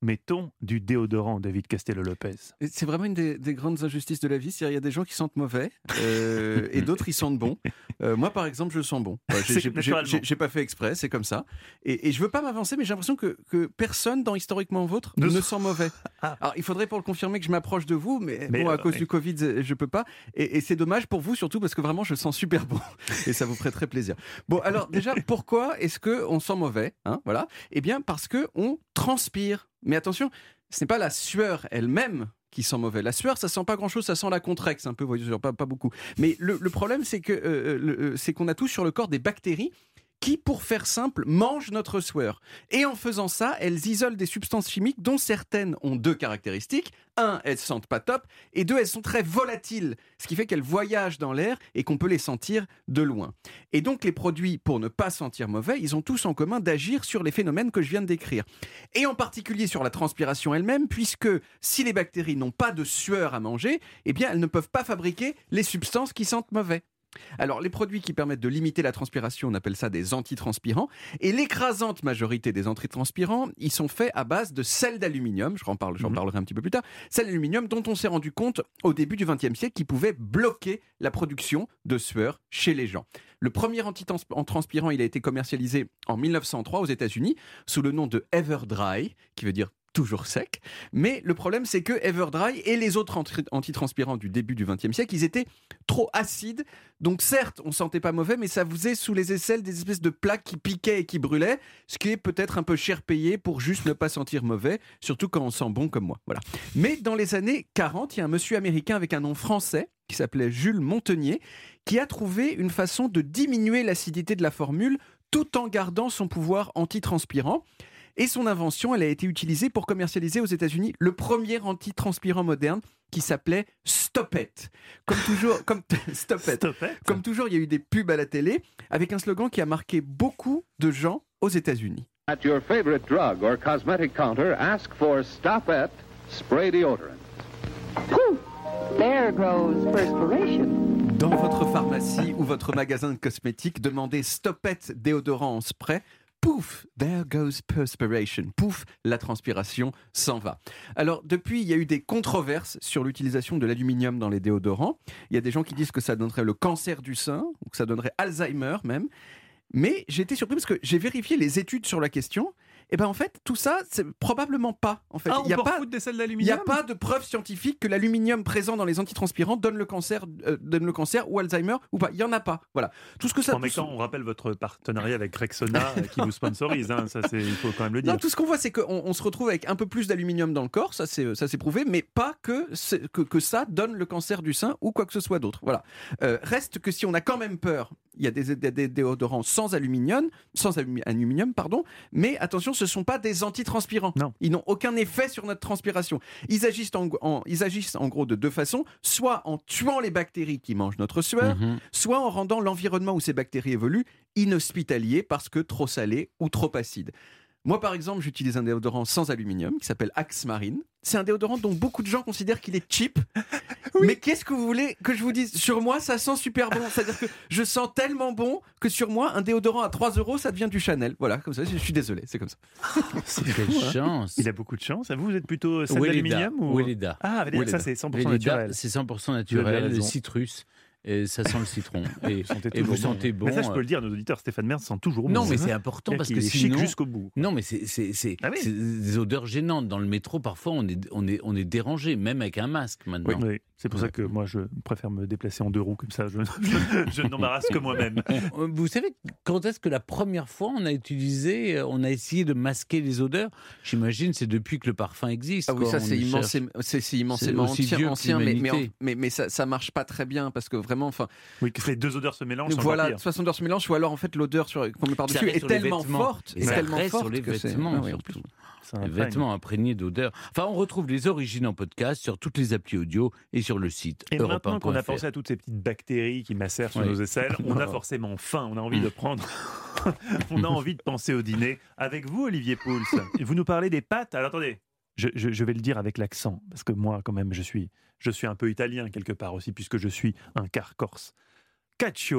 mettons du déodorant, David Castello-Lopez? C'est vraiment une des, des grandes injustices de la vie. C'est-à-dire, il y a des gens qui sentent mauvais euh, et d'autres ils sentent bon. Euh, moi, par exemple, je sens bon. Ouais, j'ai, j'ai, j'ai, j'ai pas fait exprès, c'est comme ça. Et, et je veux pas m'avancer, mais j'ai l'impression que, que personne dans Historiquement Vôtre ne, ne sent mauvais. Ah. Alors, il faudrait pour le confirmer que je m'approche de vous, mais, mais bon, à euh, cause oui. du Covid, je peux pas. Et, et c'est dommage pour vous, surtout parce que vraiment, je sens super bon. Et ça vous ferait très plaisir. Bon, alors déjà, pourquoi est-ce qu'on sent mauvais, hein, voilà. Eh bien, parce qu'on transpire. Mais attention, ce n'est pas la sueur elle-même qui sent mauvais. La sueur, ça sent pas grand-chose, ça sent la Contrex un peu, voyez, pas, pas beaucoup. Mais le, le problème, c'est, que, euh, le, c'est qu'on a tous sur le corps des bactéries qui, pour faire simple, mangent notre sueur. Et en faisant ça, elles isolent des substances chimiques dont certaines ont deux caractéristiques. Un, elles sentent pas top, et deux, elles sont très volatiles, ce qui fait qu'elles voyagent dans l'air et qu'on peut les sentir de loin. Et donc les produits, pour ne pas sentir mauvais, ils ont tous en commun d'agir sur les phénomènes que je viens de décrire. Et en particulier sur la transpiration elle-même, puisque si les bactéries n'ont pas de sueur à manger, eh bien elles ne peuvent pas fabriquer les substances qui sentent mauvais. Alors, les produits qui permettent de limiter la transpiration, on appelle ça des antitranspirants. Et l'écrasante majorité des antitranspirants, ils sont faits à base de sel d'aluminium. Je en parle, j'en parlerai un petit peu plus tard. Sel d'aluminium dont on s'est rendu compte au début du vingtième siècle qui pouvait bloquer la production de sueur chez les gens. Le premier antitranspirant, il a été commercialisé en mille neuf cent trois aux États-Unis sous le nom de Everdry, qui veut dire toujours sec. Mais le problème, c'est que Everdry et les autres antitranspirants du début du vingtième siècle, ils étaient trop acides. Donc certes, on sentait pas mauvais, mais ça faisait sous les aisselles des espèces de plaques qui piquaient et qui brûlaient, ce qui est peut-être un peu cher payé pour juste ne pas sentir mauvais, surtout quand on sent bon comme moi. Voilà. Mais dans les années quarante, il y a un monsieur américain avec un nom français qui s'appelait Jules Montenier, qui a trouvé une façon de diminuer l'acidité de la formule tout en gardant son pouvoir antitranspirant. Et son invention, elle a été utilisée pour commercialiser aux États-Unis le premier antitranspirant moderne qui s'appelait Stop-it. Comme toujours, comme Stop-it. Stop-it. Comme toujours, il y a eu des pubs à la télé avec un slogan qui a marqué beaucoup de gens aux États-Unis. At your favorite drug or cosmetic counter, ask for Stop-it spray deodorant. Poof! There goes perspiration. Dans votre pharmacie ou votre magasin de cosmétiques, demandez Stop-it déodorant en spray. Pouf, there goes perspiration. Pouf, la transpiration s'en va. Alors, depuis, il y a eu des controverses sur l'utilisation de l'aluminium dans les déodorants. Il y a des gens qui disent que ça donnerait le cancer du sein, ou que ça donnerait Alzheimer même. Mais j'ai été surpris parce que j'ai vérifié les études sur la question. Et ben en fait, tout ça, c'est probablement pas. En fait, ah, on il n'y a, pas, a pas de preuve scientifique que l'aluminium présent dans les antitranspirants donne le cancer, euh, donne le cancer ou Alzheimer ou pas. Il y en a pas. Voilà. Tout ce que ça. En même temps, on rappelle votre partenariat avec Rexona qui vous sponsorise. Hein, ça, c'est, il faut quand même le dire. Non, tout ce qu'on voit, c'est qu'on on se retrouve avec un peu plus d'aluminium dans le corps. Ça, c'est, ça, c'est prouvé, mais pas que, que que ça donne le cancer du sein ou quoi que ce soit d'autre. Voilà. Euh, reste que si on a quand même peur, il y a des, des, des déodorants sans aluminium, sans aluminium, pardon. Mais attention, ce ne sont pas des antitranspirants. Non. Ils n'ont aucun effet sur notre transpiration. Ils agissent en, en, ils agissent en gros de deux façons. Soit en tuant les bactéries qui mangent notre sueur, mmh. soit en rendant l'environnement où ces bactéries évoluent inhospitalier parce que trop salé ou trop acide. Moi, par exemple, j'utilise un déodorant sans aluminium qui s'appelle Axe Marine. C'est un déodorant dont beaucoup de gens considèrent qu'il est cheap. Oui. Mais qu'est-ce que vous voulez que je vous dise ? Sur moi, ça sent super bon. C'est-à-dire que je sens tellement bon que sur moi, un déodorant à trois euros, ça devient du Chanel. Voilà, comme ça, je suis désolé, c'est comme ça. C'est quelle chance. Il a beaucoup de chance. Vous, vous êtes plutôt celle d'aluminium ou... Weleda. Ah, Weleda, ça, c'est cent pour cent naturel. C'est cent pour cent naturel, le citrus. Et ça sent le citron. Et, et vous sentez bon. Mais ça, je peux le dire, nos auditeurs, Stéphane Bern sent toujours bon. Non, mais c'est important parce que est sinon... chic jusqu'au bout. Non, mais c'est, c'est, c'est, ah oui. c'est des odeurs gênantes. Dans le métro, parfois, on est, on est, on est dérangé, même avec un masque maintenant. Oui, oui. C'est pour ouais. ça que moi, je préfère me déplacer en deux roues, comme ça, je, je, je n'embarrasse que moi-même. Vous savez, quand est-ce que la première fois, on a utilisé, on a essayé de masquer les odeurs ? J'imagine, c'est depuis que le parfum existe. Ah oui, quoi, ça, c'est, immense, c'est, c'est immensément c'est ancien, ancien mais, mais, mais, mais, mais ça, ça marche pas très bien, parce que vraiment, enfin... Oui, que les deux odeurs se mélangent. Voilà, soit l'odeur se mélange, ou alors en fait l'odeur sur, qu'on met par-dessus est tellement forte, est tellement forte sur les vêtements, que surtout. Les vêtements imprégnés d'odeur. Enfin, on retrouve les origines en podcast sur toutes les applis audio et sur le site. Et Europe un maintenant qu'on a pensé à toutes ces petites bactéries qui macèrent sur oui. nos aisselles, on a forcément faim. On a envie de prendre. On a envie de penser au dîner. Avec vous, Olivier Pouls, vous nous parlez des pâtes. Alors attendez, je, je, je vais le dire avec l'accent, parce que moi, quand même, je suis, je suis un peu italien quelque part aussi, puisque je suis un quart corse. Cacio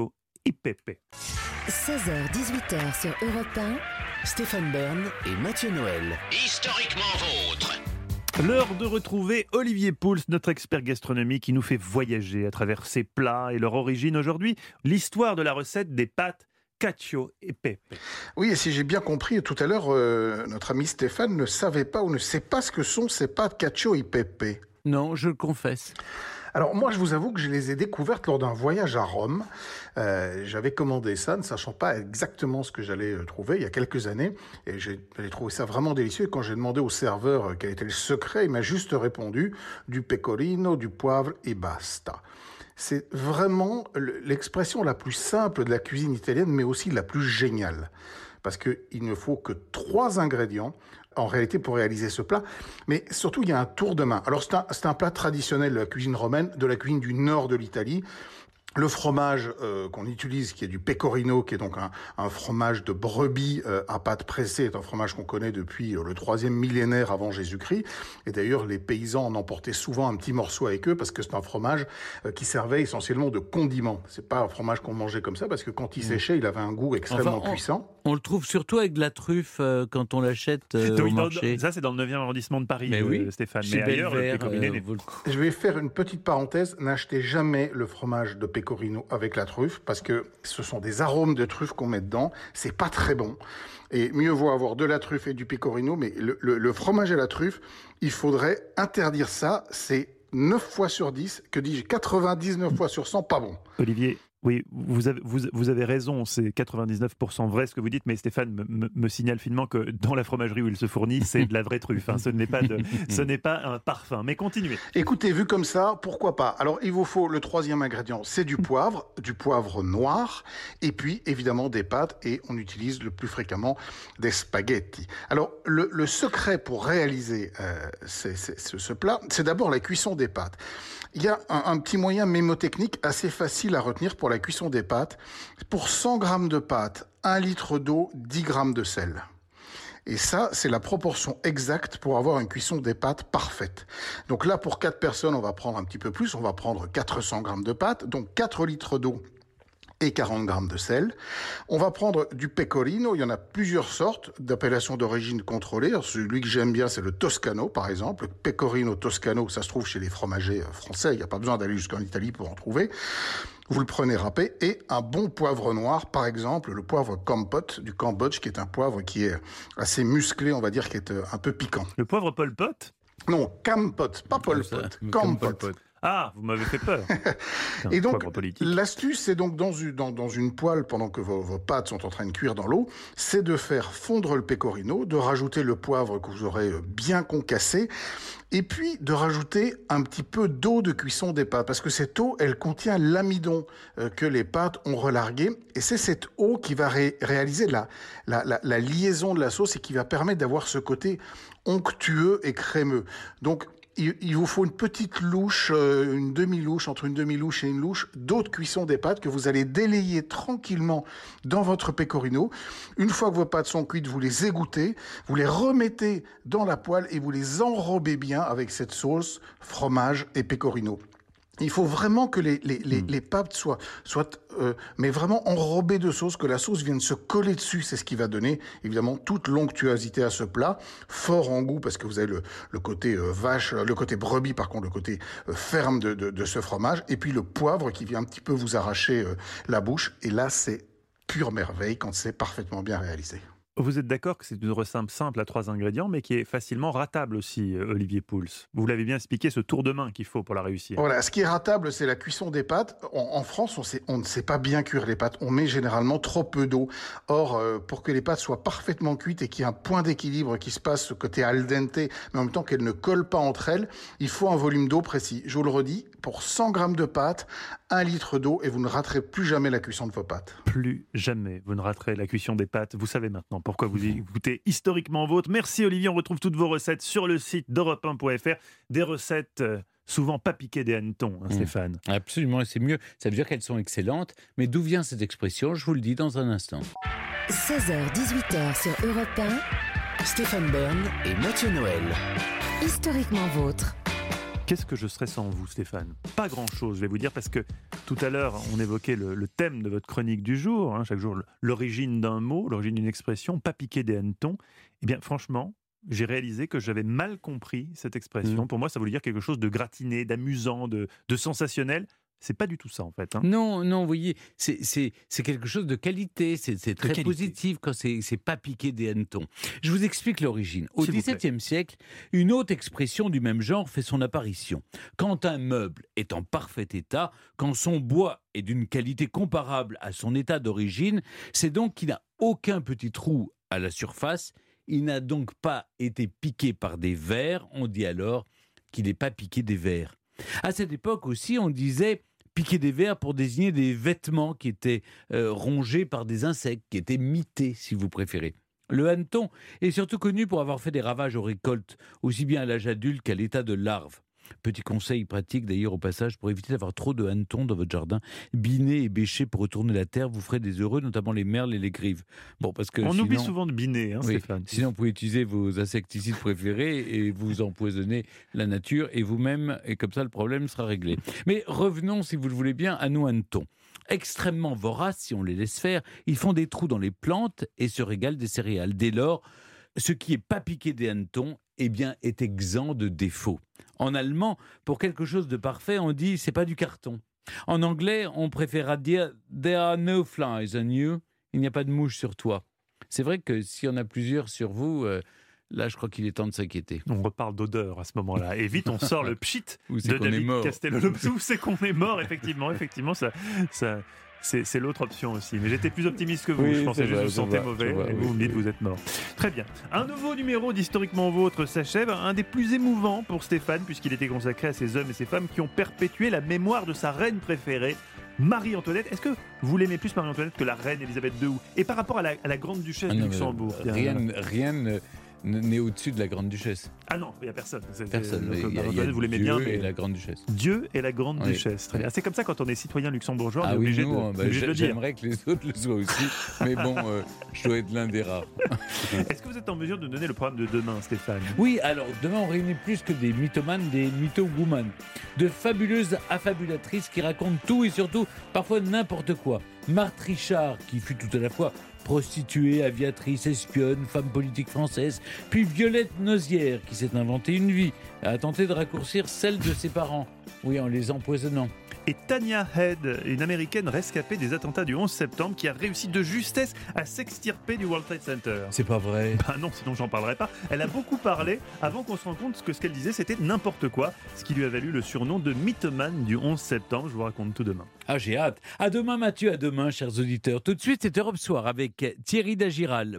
Ipepe. seize heures dix-huit heures sur Europe un. Stéphane Bern et Mathieu Noël. Historiquement vôtre. L'heure de retrouver Olivier Pouls, notre expert gastronomie qui nous fait voyager à travers ses plats et leur origine. Aujourd'hui, l'histoire de la recette des pâtes cacio e pepe. Oui, et si j'ai bien compris tout à l'heure, euh, notre ami Stéphane ne savait pas ou ne sait pas ce que sont ces pâtes cacio e pepe. Non, je le confesse. Alors moi, je vous avoue que je les ai découvertes lors d'un voyage à Rome. Euh, j'avais commandé ça, ne sachant pas exactement ce que j'allais trouver il y a quelques années. Et j'ai, j'ai trouvé ça vraiment délicieux. Et quand j'ai demandé au serveur quel était le secret, il m'a juste répondu du pecorino, du poivre et basta. C'est vraiment l'expression la plus simple de la cuisine italienne, mais aussi la plus géniale. Parce qu'il ne faut que trois ingrédients, en réalité, pour réaliser ce plat. Mais surtout, il y a un tour de main. Alors, c'est un, c'est un plat traditionnel de la cuisine romaine, de la cuisine du nord de l'Italie. Le fromage euh, qu'on utilise, qui est du pecorino, qui est donc un, un fromage de brebis euh, à pâte pressée, est un fromage qu'on connaît depuis euh, le troisième millénaire avant Jésus-Christ. Et d'ailleurs, les paysans en emportaient souvent un petit morceau avec eux parce que c'est un fromage euh, qui servait essentiellement de condiment. C'est pas un fromage qu'on mangeait comme ça parce que quand il séchait, il avait un goût extrêmement enfin, on, puissant. On le trouve surtout avec de la truffe euh, quand on l'achète euh, Donc, au marché. Ça, c'est dans le neuvième arrondissement de Paris, Mais euh, oui, Stéphane. chez Mais ailleurs, Belver, le pecorino euh, n'est- vous le- Je vais faire une petite parenthèse. N'achetez jamais le fromage de pecorino avec la truffe parce que ce sont des arômes de truffe qu'on met dedans. C'est pas très bon. Et mieux vaut avoir de la truffe et du pecorino, mais le, le, le fromage et la truffe, il faudrait interdire ça. C'est neuf fois sur dix, que dis-je, quatre-vingt-dix-neuf fois sur cent, pas bon. Olivier, oui, vous avez, vous, vous avez raison, c'est quatre-vingt-dix-neuf pour cent vrai ce que vous dites, mais Stéphane me, me- me signale finement que dans la fromagerie où il se fournit, c'est de la vraie truffe. Hein. Ce n'est pas de, ce n'est pas un parfum. Mais continuez. Écoutez, vu comme ça, pourquoi pas? Alors, il vous faut le troisième ingrédient, c'est du poivre, du poivre noir, et puis évidemment des pâtes, et on utilise le plus fréquemment des spaghettis. Alors, le, le secret pour réaliser euh, ces- ces- ce, ce plat, c'est d'abord la cuisson des pâtes. Il y a un, un petit moyen mémotechnique assez facile à retenir pour la cuisson des pâtes. Pour cent grammes de pâtes, un litre d'eau, dix grammes de sel. Et ça, c'est la proportion exacte pour avoir une cuisson des pâtes parfaite. Donc là, pour quatre personnes, on va prendre un petit peu plus. On va prendre quatre cents grammes de pâtes, donc quatre litres d'eau et quarante grammes de sel. On va prendre du pecorino. Il y en a plusieurs sortes d'appellations d'origine contrôlée. Alors, celui que j'aime bien, c'est le Toscano, par exemple. Le pecorino Toscano, ça se trouve chez les fromagers français. Il n'y a pas besoin d'aller jusqu'en Italie pour en trouver. Vous le prenez râpé, et un bon poivre noir, par exemple, le poivre Kampot du Cambodge, qui est un poivre qui est assez musclé, on va dire, qui est un peu piquant. Le poivre Pol Pot? Non, Kampot, pas Pol Pot, Kampot. Ah, vous m'avez fait peur. Et donc, poivre politique. l'astuce, c'est donc dans une, dans, dans une poêle, pendant que vos, vos pâtes sont en train de cuire dans l'eau, c'est de faire fondre le pecorino, de rajouter le poivre que vous aurez bien concassé, et puis de rajouter un petit peu d'eau de cuisson des pâtes, parce que cette eau, elle contient l'amidon euh, que les pâtes ont relargué, et c'est cette eau qui va ré- réaliser la, la, la, la liaison de la sauce et qui va permettre d'avoir ce côté onctueux et crémeux. Donc, il, il vous faut une petite louche, euh, une demi-louche, entre une demi-louche et une louche d'eau de cuisson des pâtes que vous allez délayer tranquillement dans votre pecorino. Une fois que vos pâtes sont cuites, vous les égouttez, vous les remettez dans la poêle et vous les enrobez bien avec cette sauce, fromage et pecorino. Il faut vraiment que les, les, les, les pâtes soient, soient euh, mais vraiment enrobées de sauce, que la sauce vienne se coller dessus. C'est ce qui va donner, évidemment, toute l'onctuosité à ce plat. Fort en goût, parce que vous avez le, le côté euh, vache, le côté brebis, par contre, le côté euh, ferme de, de, de ce fromage. Et puis le poivre qui vient un petit peu vous arracher euh, la bouche. Et là, c'est pure merveille quand c'est parfaitement bien réalisé. Vous êtes d'accord que c'est une recette simple à trois ingrédients, mais qui est facilement ratable aussi, Olivier Pouls. Vous l'avez bien expliqué, ce tour de main qu'il faut pour la réussir. Voilà, ce qui est ratable, c'est la cuisson des pâtes. En, en France, on, sait, on ne sait pas bien cuire les pâtes. On met généralement trop peu d'eau. Or, euh, pour que les pâtes soient parfaitement cuites et qu'il y ait un point d'équilibre qui se passe, ce côté al dente, mais en même temps qu'elles ne collent pas entre elles, il faut un volume d'eau précis. Je vous le redis, pour cent grammes de pâtes, un litre d'eau, et vous ne raterez plus jamais la cuisson de vos pâtes. Plus jamais vous ne raterez la cuisson des pâtes. Vous savez maintenant pourquoi vous écoutez Historiquement Vôtre. Merci Olivier, on retrouve toutes vos recettes sur le site d'europe un point f r. Des recettes euh, souvent pas piquées des hannetons, hein, mmh. Stéphane. Absolument, et c'est mieux. Ça veut dire qu'elles sont excellentes. Mais d'où vient cette expression? Je vous le dis dans un instant. seize heures dix-huit heures sur Europe un. Stéphane Bern et Mathieu Noël. Historiquement Vôtre. Qu'est-ce que je serais sans vous, Stéphane? Pas grand-chose, je vais vous dire, parce que Tout à l'heure, on évoquait le, le thème de votre chronique du jour. Hein, chaque jour, l'origine d'un mot, l'origine d'une expression, pas piquer des hannetons. Eh bien, franchement, j'ai réalisé que j'avais mal compris cette expression. Mmh. Pour moi, ça voulait dire quelque chose de gratiné, d'amusant, de, de sensationnel. C'est pas du tout ça, en fait. Hein. Non, non, vous voyez, c'est, c'est, c'est quelque chose de qualité, c'est, c'est très positif quand c'est, c'est pas piquer des hannetons. Je vous explique l'origine. Au dix-septième siècle, une autre expression du même genre fait son apparition. Quand un meuble est en parfait état, quand son bois est d'une qualité comparable à son état d'origine, c'est donc qu'il n'a aucun petit trou à la surface, il n'a donc pas été piqué par des vers, on dit alors qu'il n'est pas piqué des vers. À cette époque aussi, on disait piquer des vers pour désigner des vêtements qui étaient euh, rongés par des insectes, qui étaient mités, si vous préférez. Le hanneton est surtout connu pour avoir fait des ravages aux récoltes, aussi bien à l'âge adulte qu'à l'état de larve. Petit conseil pratique d'ailleurs au passage, pour éviter d'avoir trop de hannetons dans votre jardin, binez et bêchez pour retourner la terre, vous ferez des heureux, notamment les merles et les grives. Bon, parce que On sinon, oublie souvent de biner, hein, oui, Stéphane. Sinon, vous pouvez utiliser vos insecticides préférés et vous empoisonnez la nature et vous-même, et comme ça le problème sera réglé. Mais revenons, si vous le voulez bien, à nos hannetons. Extrêmement voraces, si on les laisse faire, ils font des trous dans les plantes et se régalent des céréales. Dès lors, ce qui n'est pas piqué des hannetons, eh bien, est exempt de défauts. En allemand, pour quelque chose de parfait, on dit « c'est pas du carton ». En anglais, on préférera dire « there are no flies on you », il n'y a pas de mouche sur toi. C'est vrai que s'il y en a plusieurs sur vous, euh, là, je crois qu'il est temps de s'inquiéter. On reparle d'odeur à ce moment-là. Et vite, on sort le pchit de David Castello. Où c'est qu'on est mort, effectivement. Effectivement, ça... ça... C'est, c'est l'autre option aussi. Mais j'étais plus optimiste que vous. Oui, je pensais juste que vous je sentez vois, mauvais. vois, et oui, vous me dites oui. vous êtes mort. Très bien. Un nouveau numéro d'Historiquement Vôtre s'achève. Un des plus émouvants pour Stéphane, puisqu'il était consacré à ces hommes et ces femmes qui ont perpétué la mémoire de sa reine préférée, Marie-Antoinette. Est-ce que vous l'aimez plus, Marie-Antoinette, que la reine Elisabeth deux? Et par rapport à la, à la grande duchesse Ah de non, Luxembourg Rien, rien ne- n'est au-dessus de la grande duchesse. Ah non, il n'y a personne. C'est- Personne. c'est- Il y a- il y a Marie-Antoinette, vous l'aimez Dieu bien, mais et la grande duchesse. Dieu et la grande Oui. duchesse. Très bien. C'est comme ça quand on est citoyen luxembourgeois, on Ah est oui, obligé, nous, de, bah, obligé de le dire. j'aimerais que les autres le soient aussi, mais bon, euh, je dois être l'un des rares. Est-ce que vous êtes en mesure de donner le programme de demain, Stéphane? Oui, alors demain on réunit plus que des mythomanes, des mytho-woman, de fabuleuses affabulatrices qui racontent tout et surtout parfois n'importe quoi. Marthe Richard, qui fut tout à la fois prostituée, aviatrice, espionne, femme politique française, puis Violette Nozière, qui s'est inventé une vie, a tenté de raccourcir celle de ses parents, oui, en les empoisonnant. Et Tanya Head, une américaine rescapée des attentats du onze septembre, qui a réussi de justesse à s'extirper du World Trade Center. C'est pas vrai. Bah non, sinon j'en parlerai pas. Elle a beaucoup parlé avant qu'on se rende compte que ce qu'elle disait c'était n'importe quoi, ce qui lui a valu le surnom de mythomane du onze septembre. Je vous raconte tout demain. Ah, j'ai hâte. À demain Mathieu, à demain chers auditeurs. Tout de suite c'est Europe Soir avec Thierry Dagiral.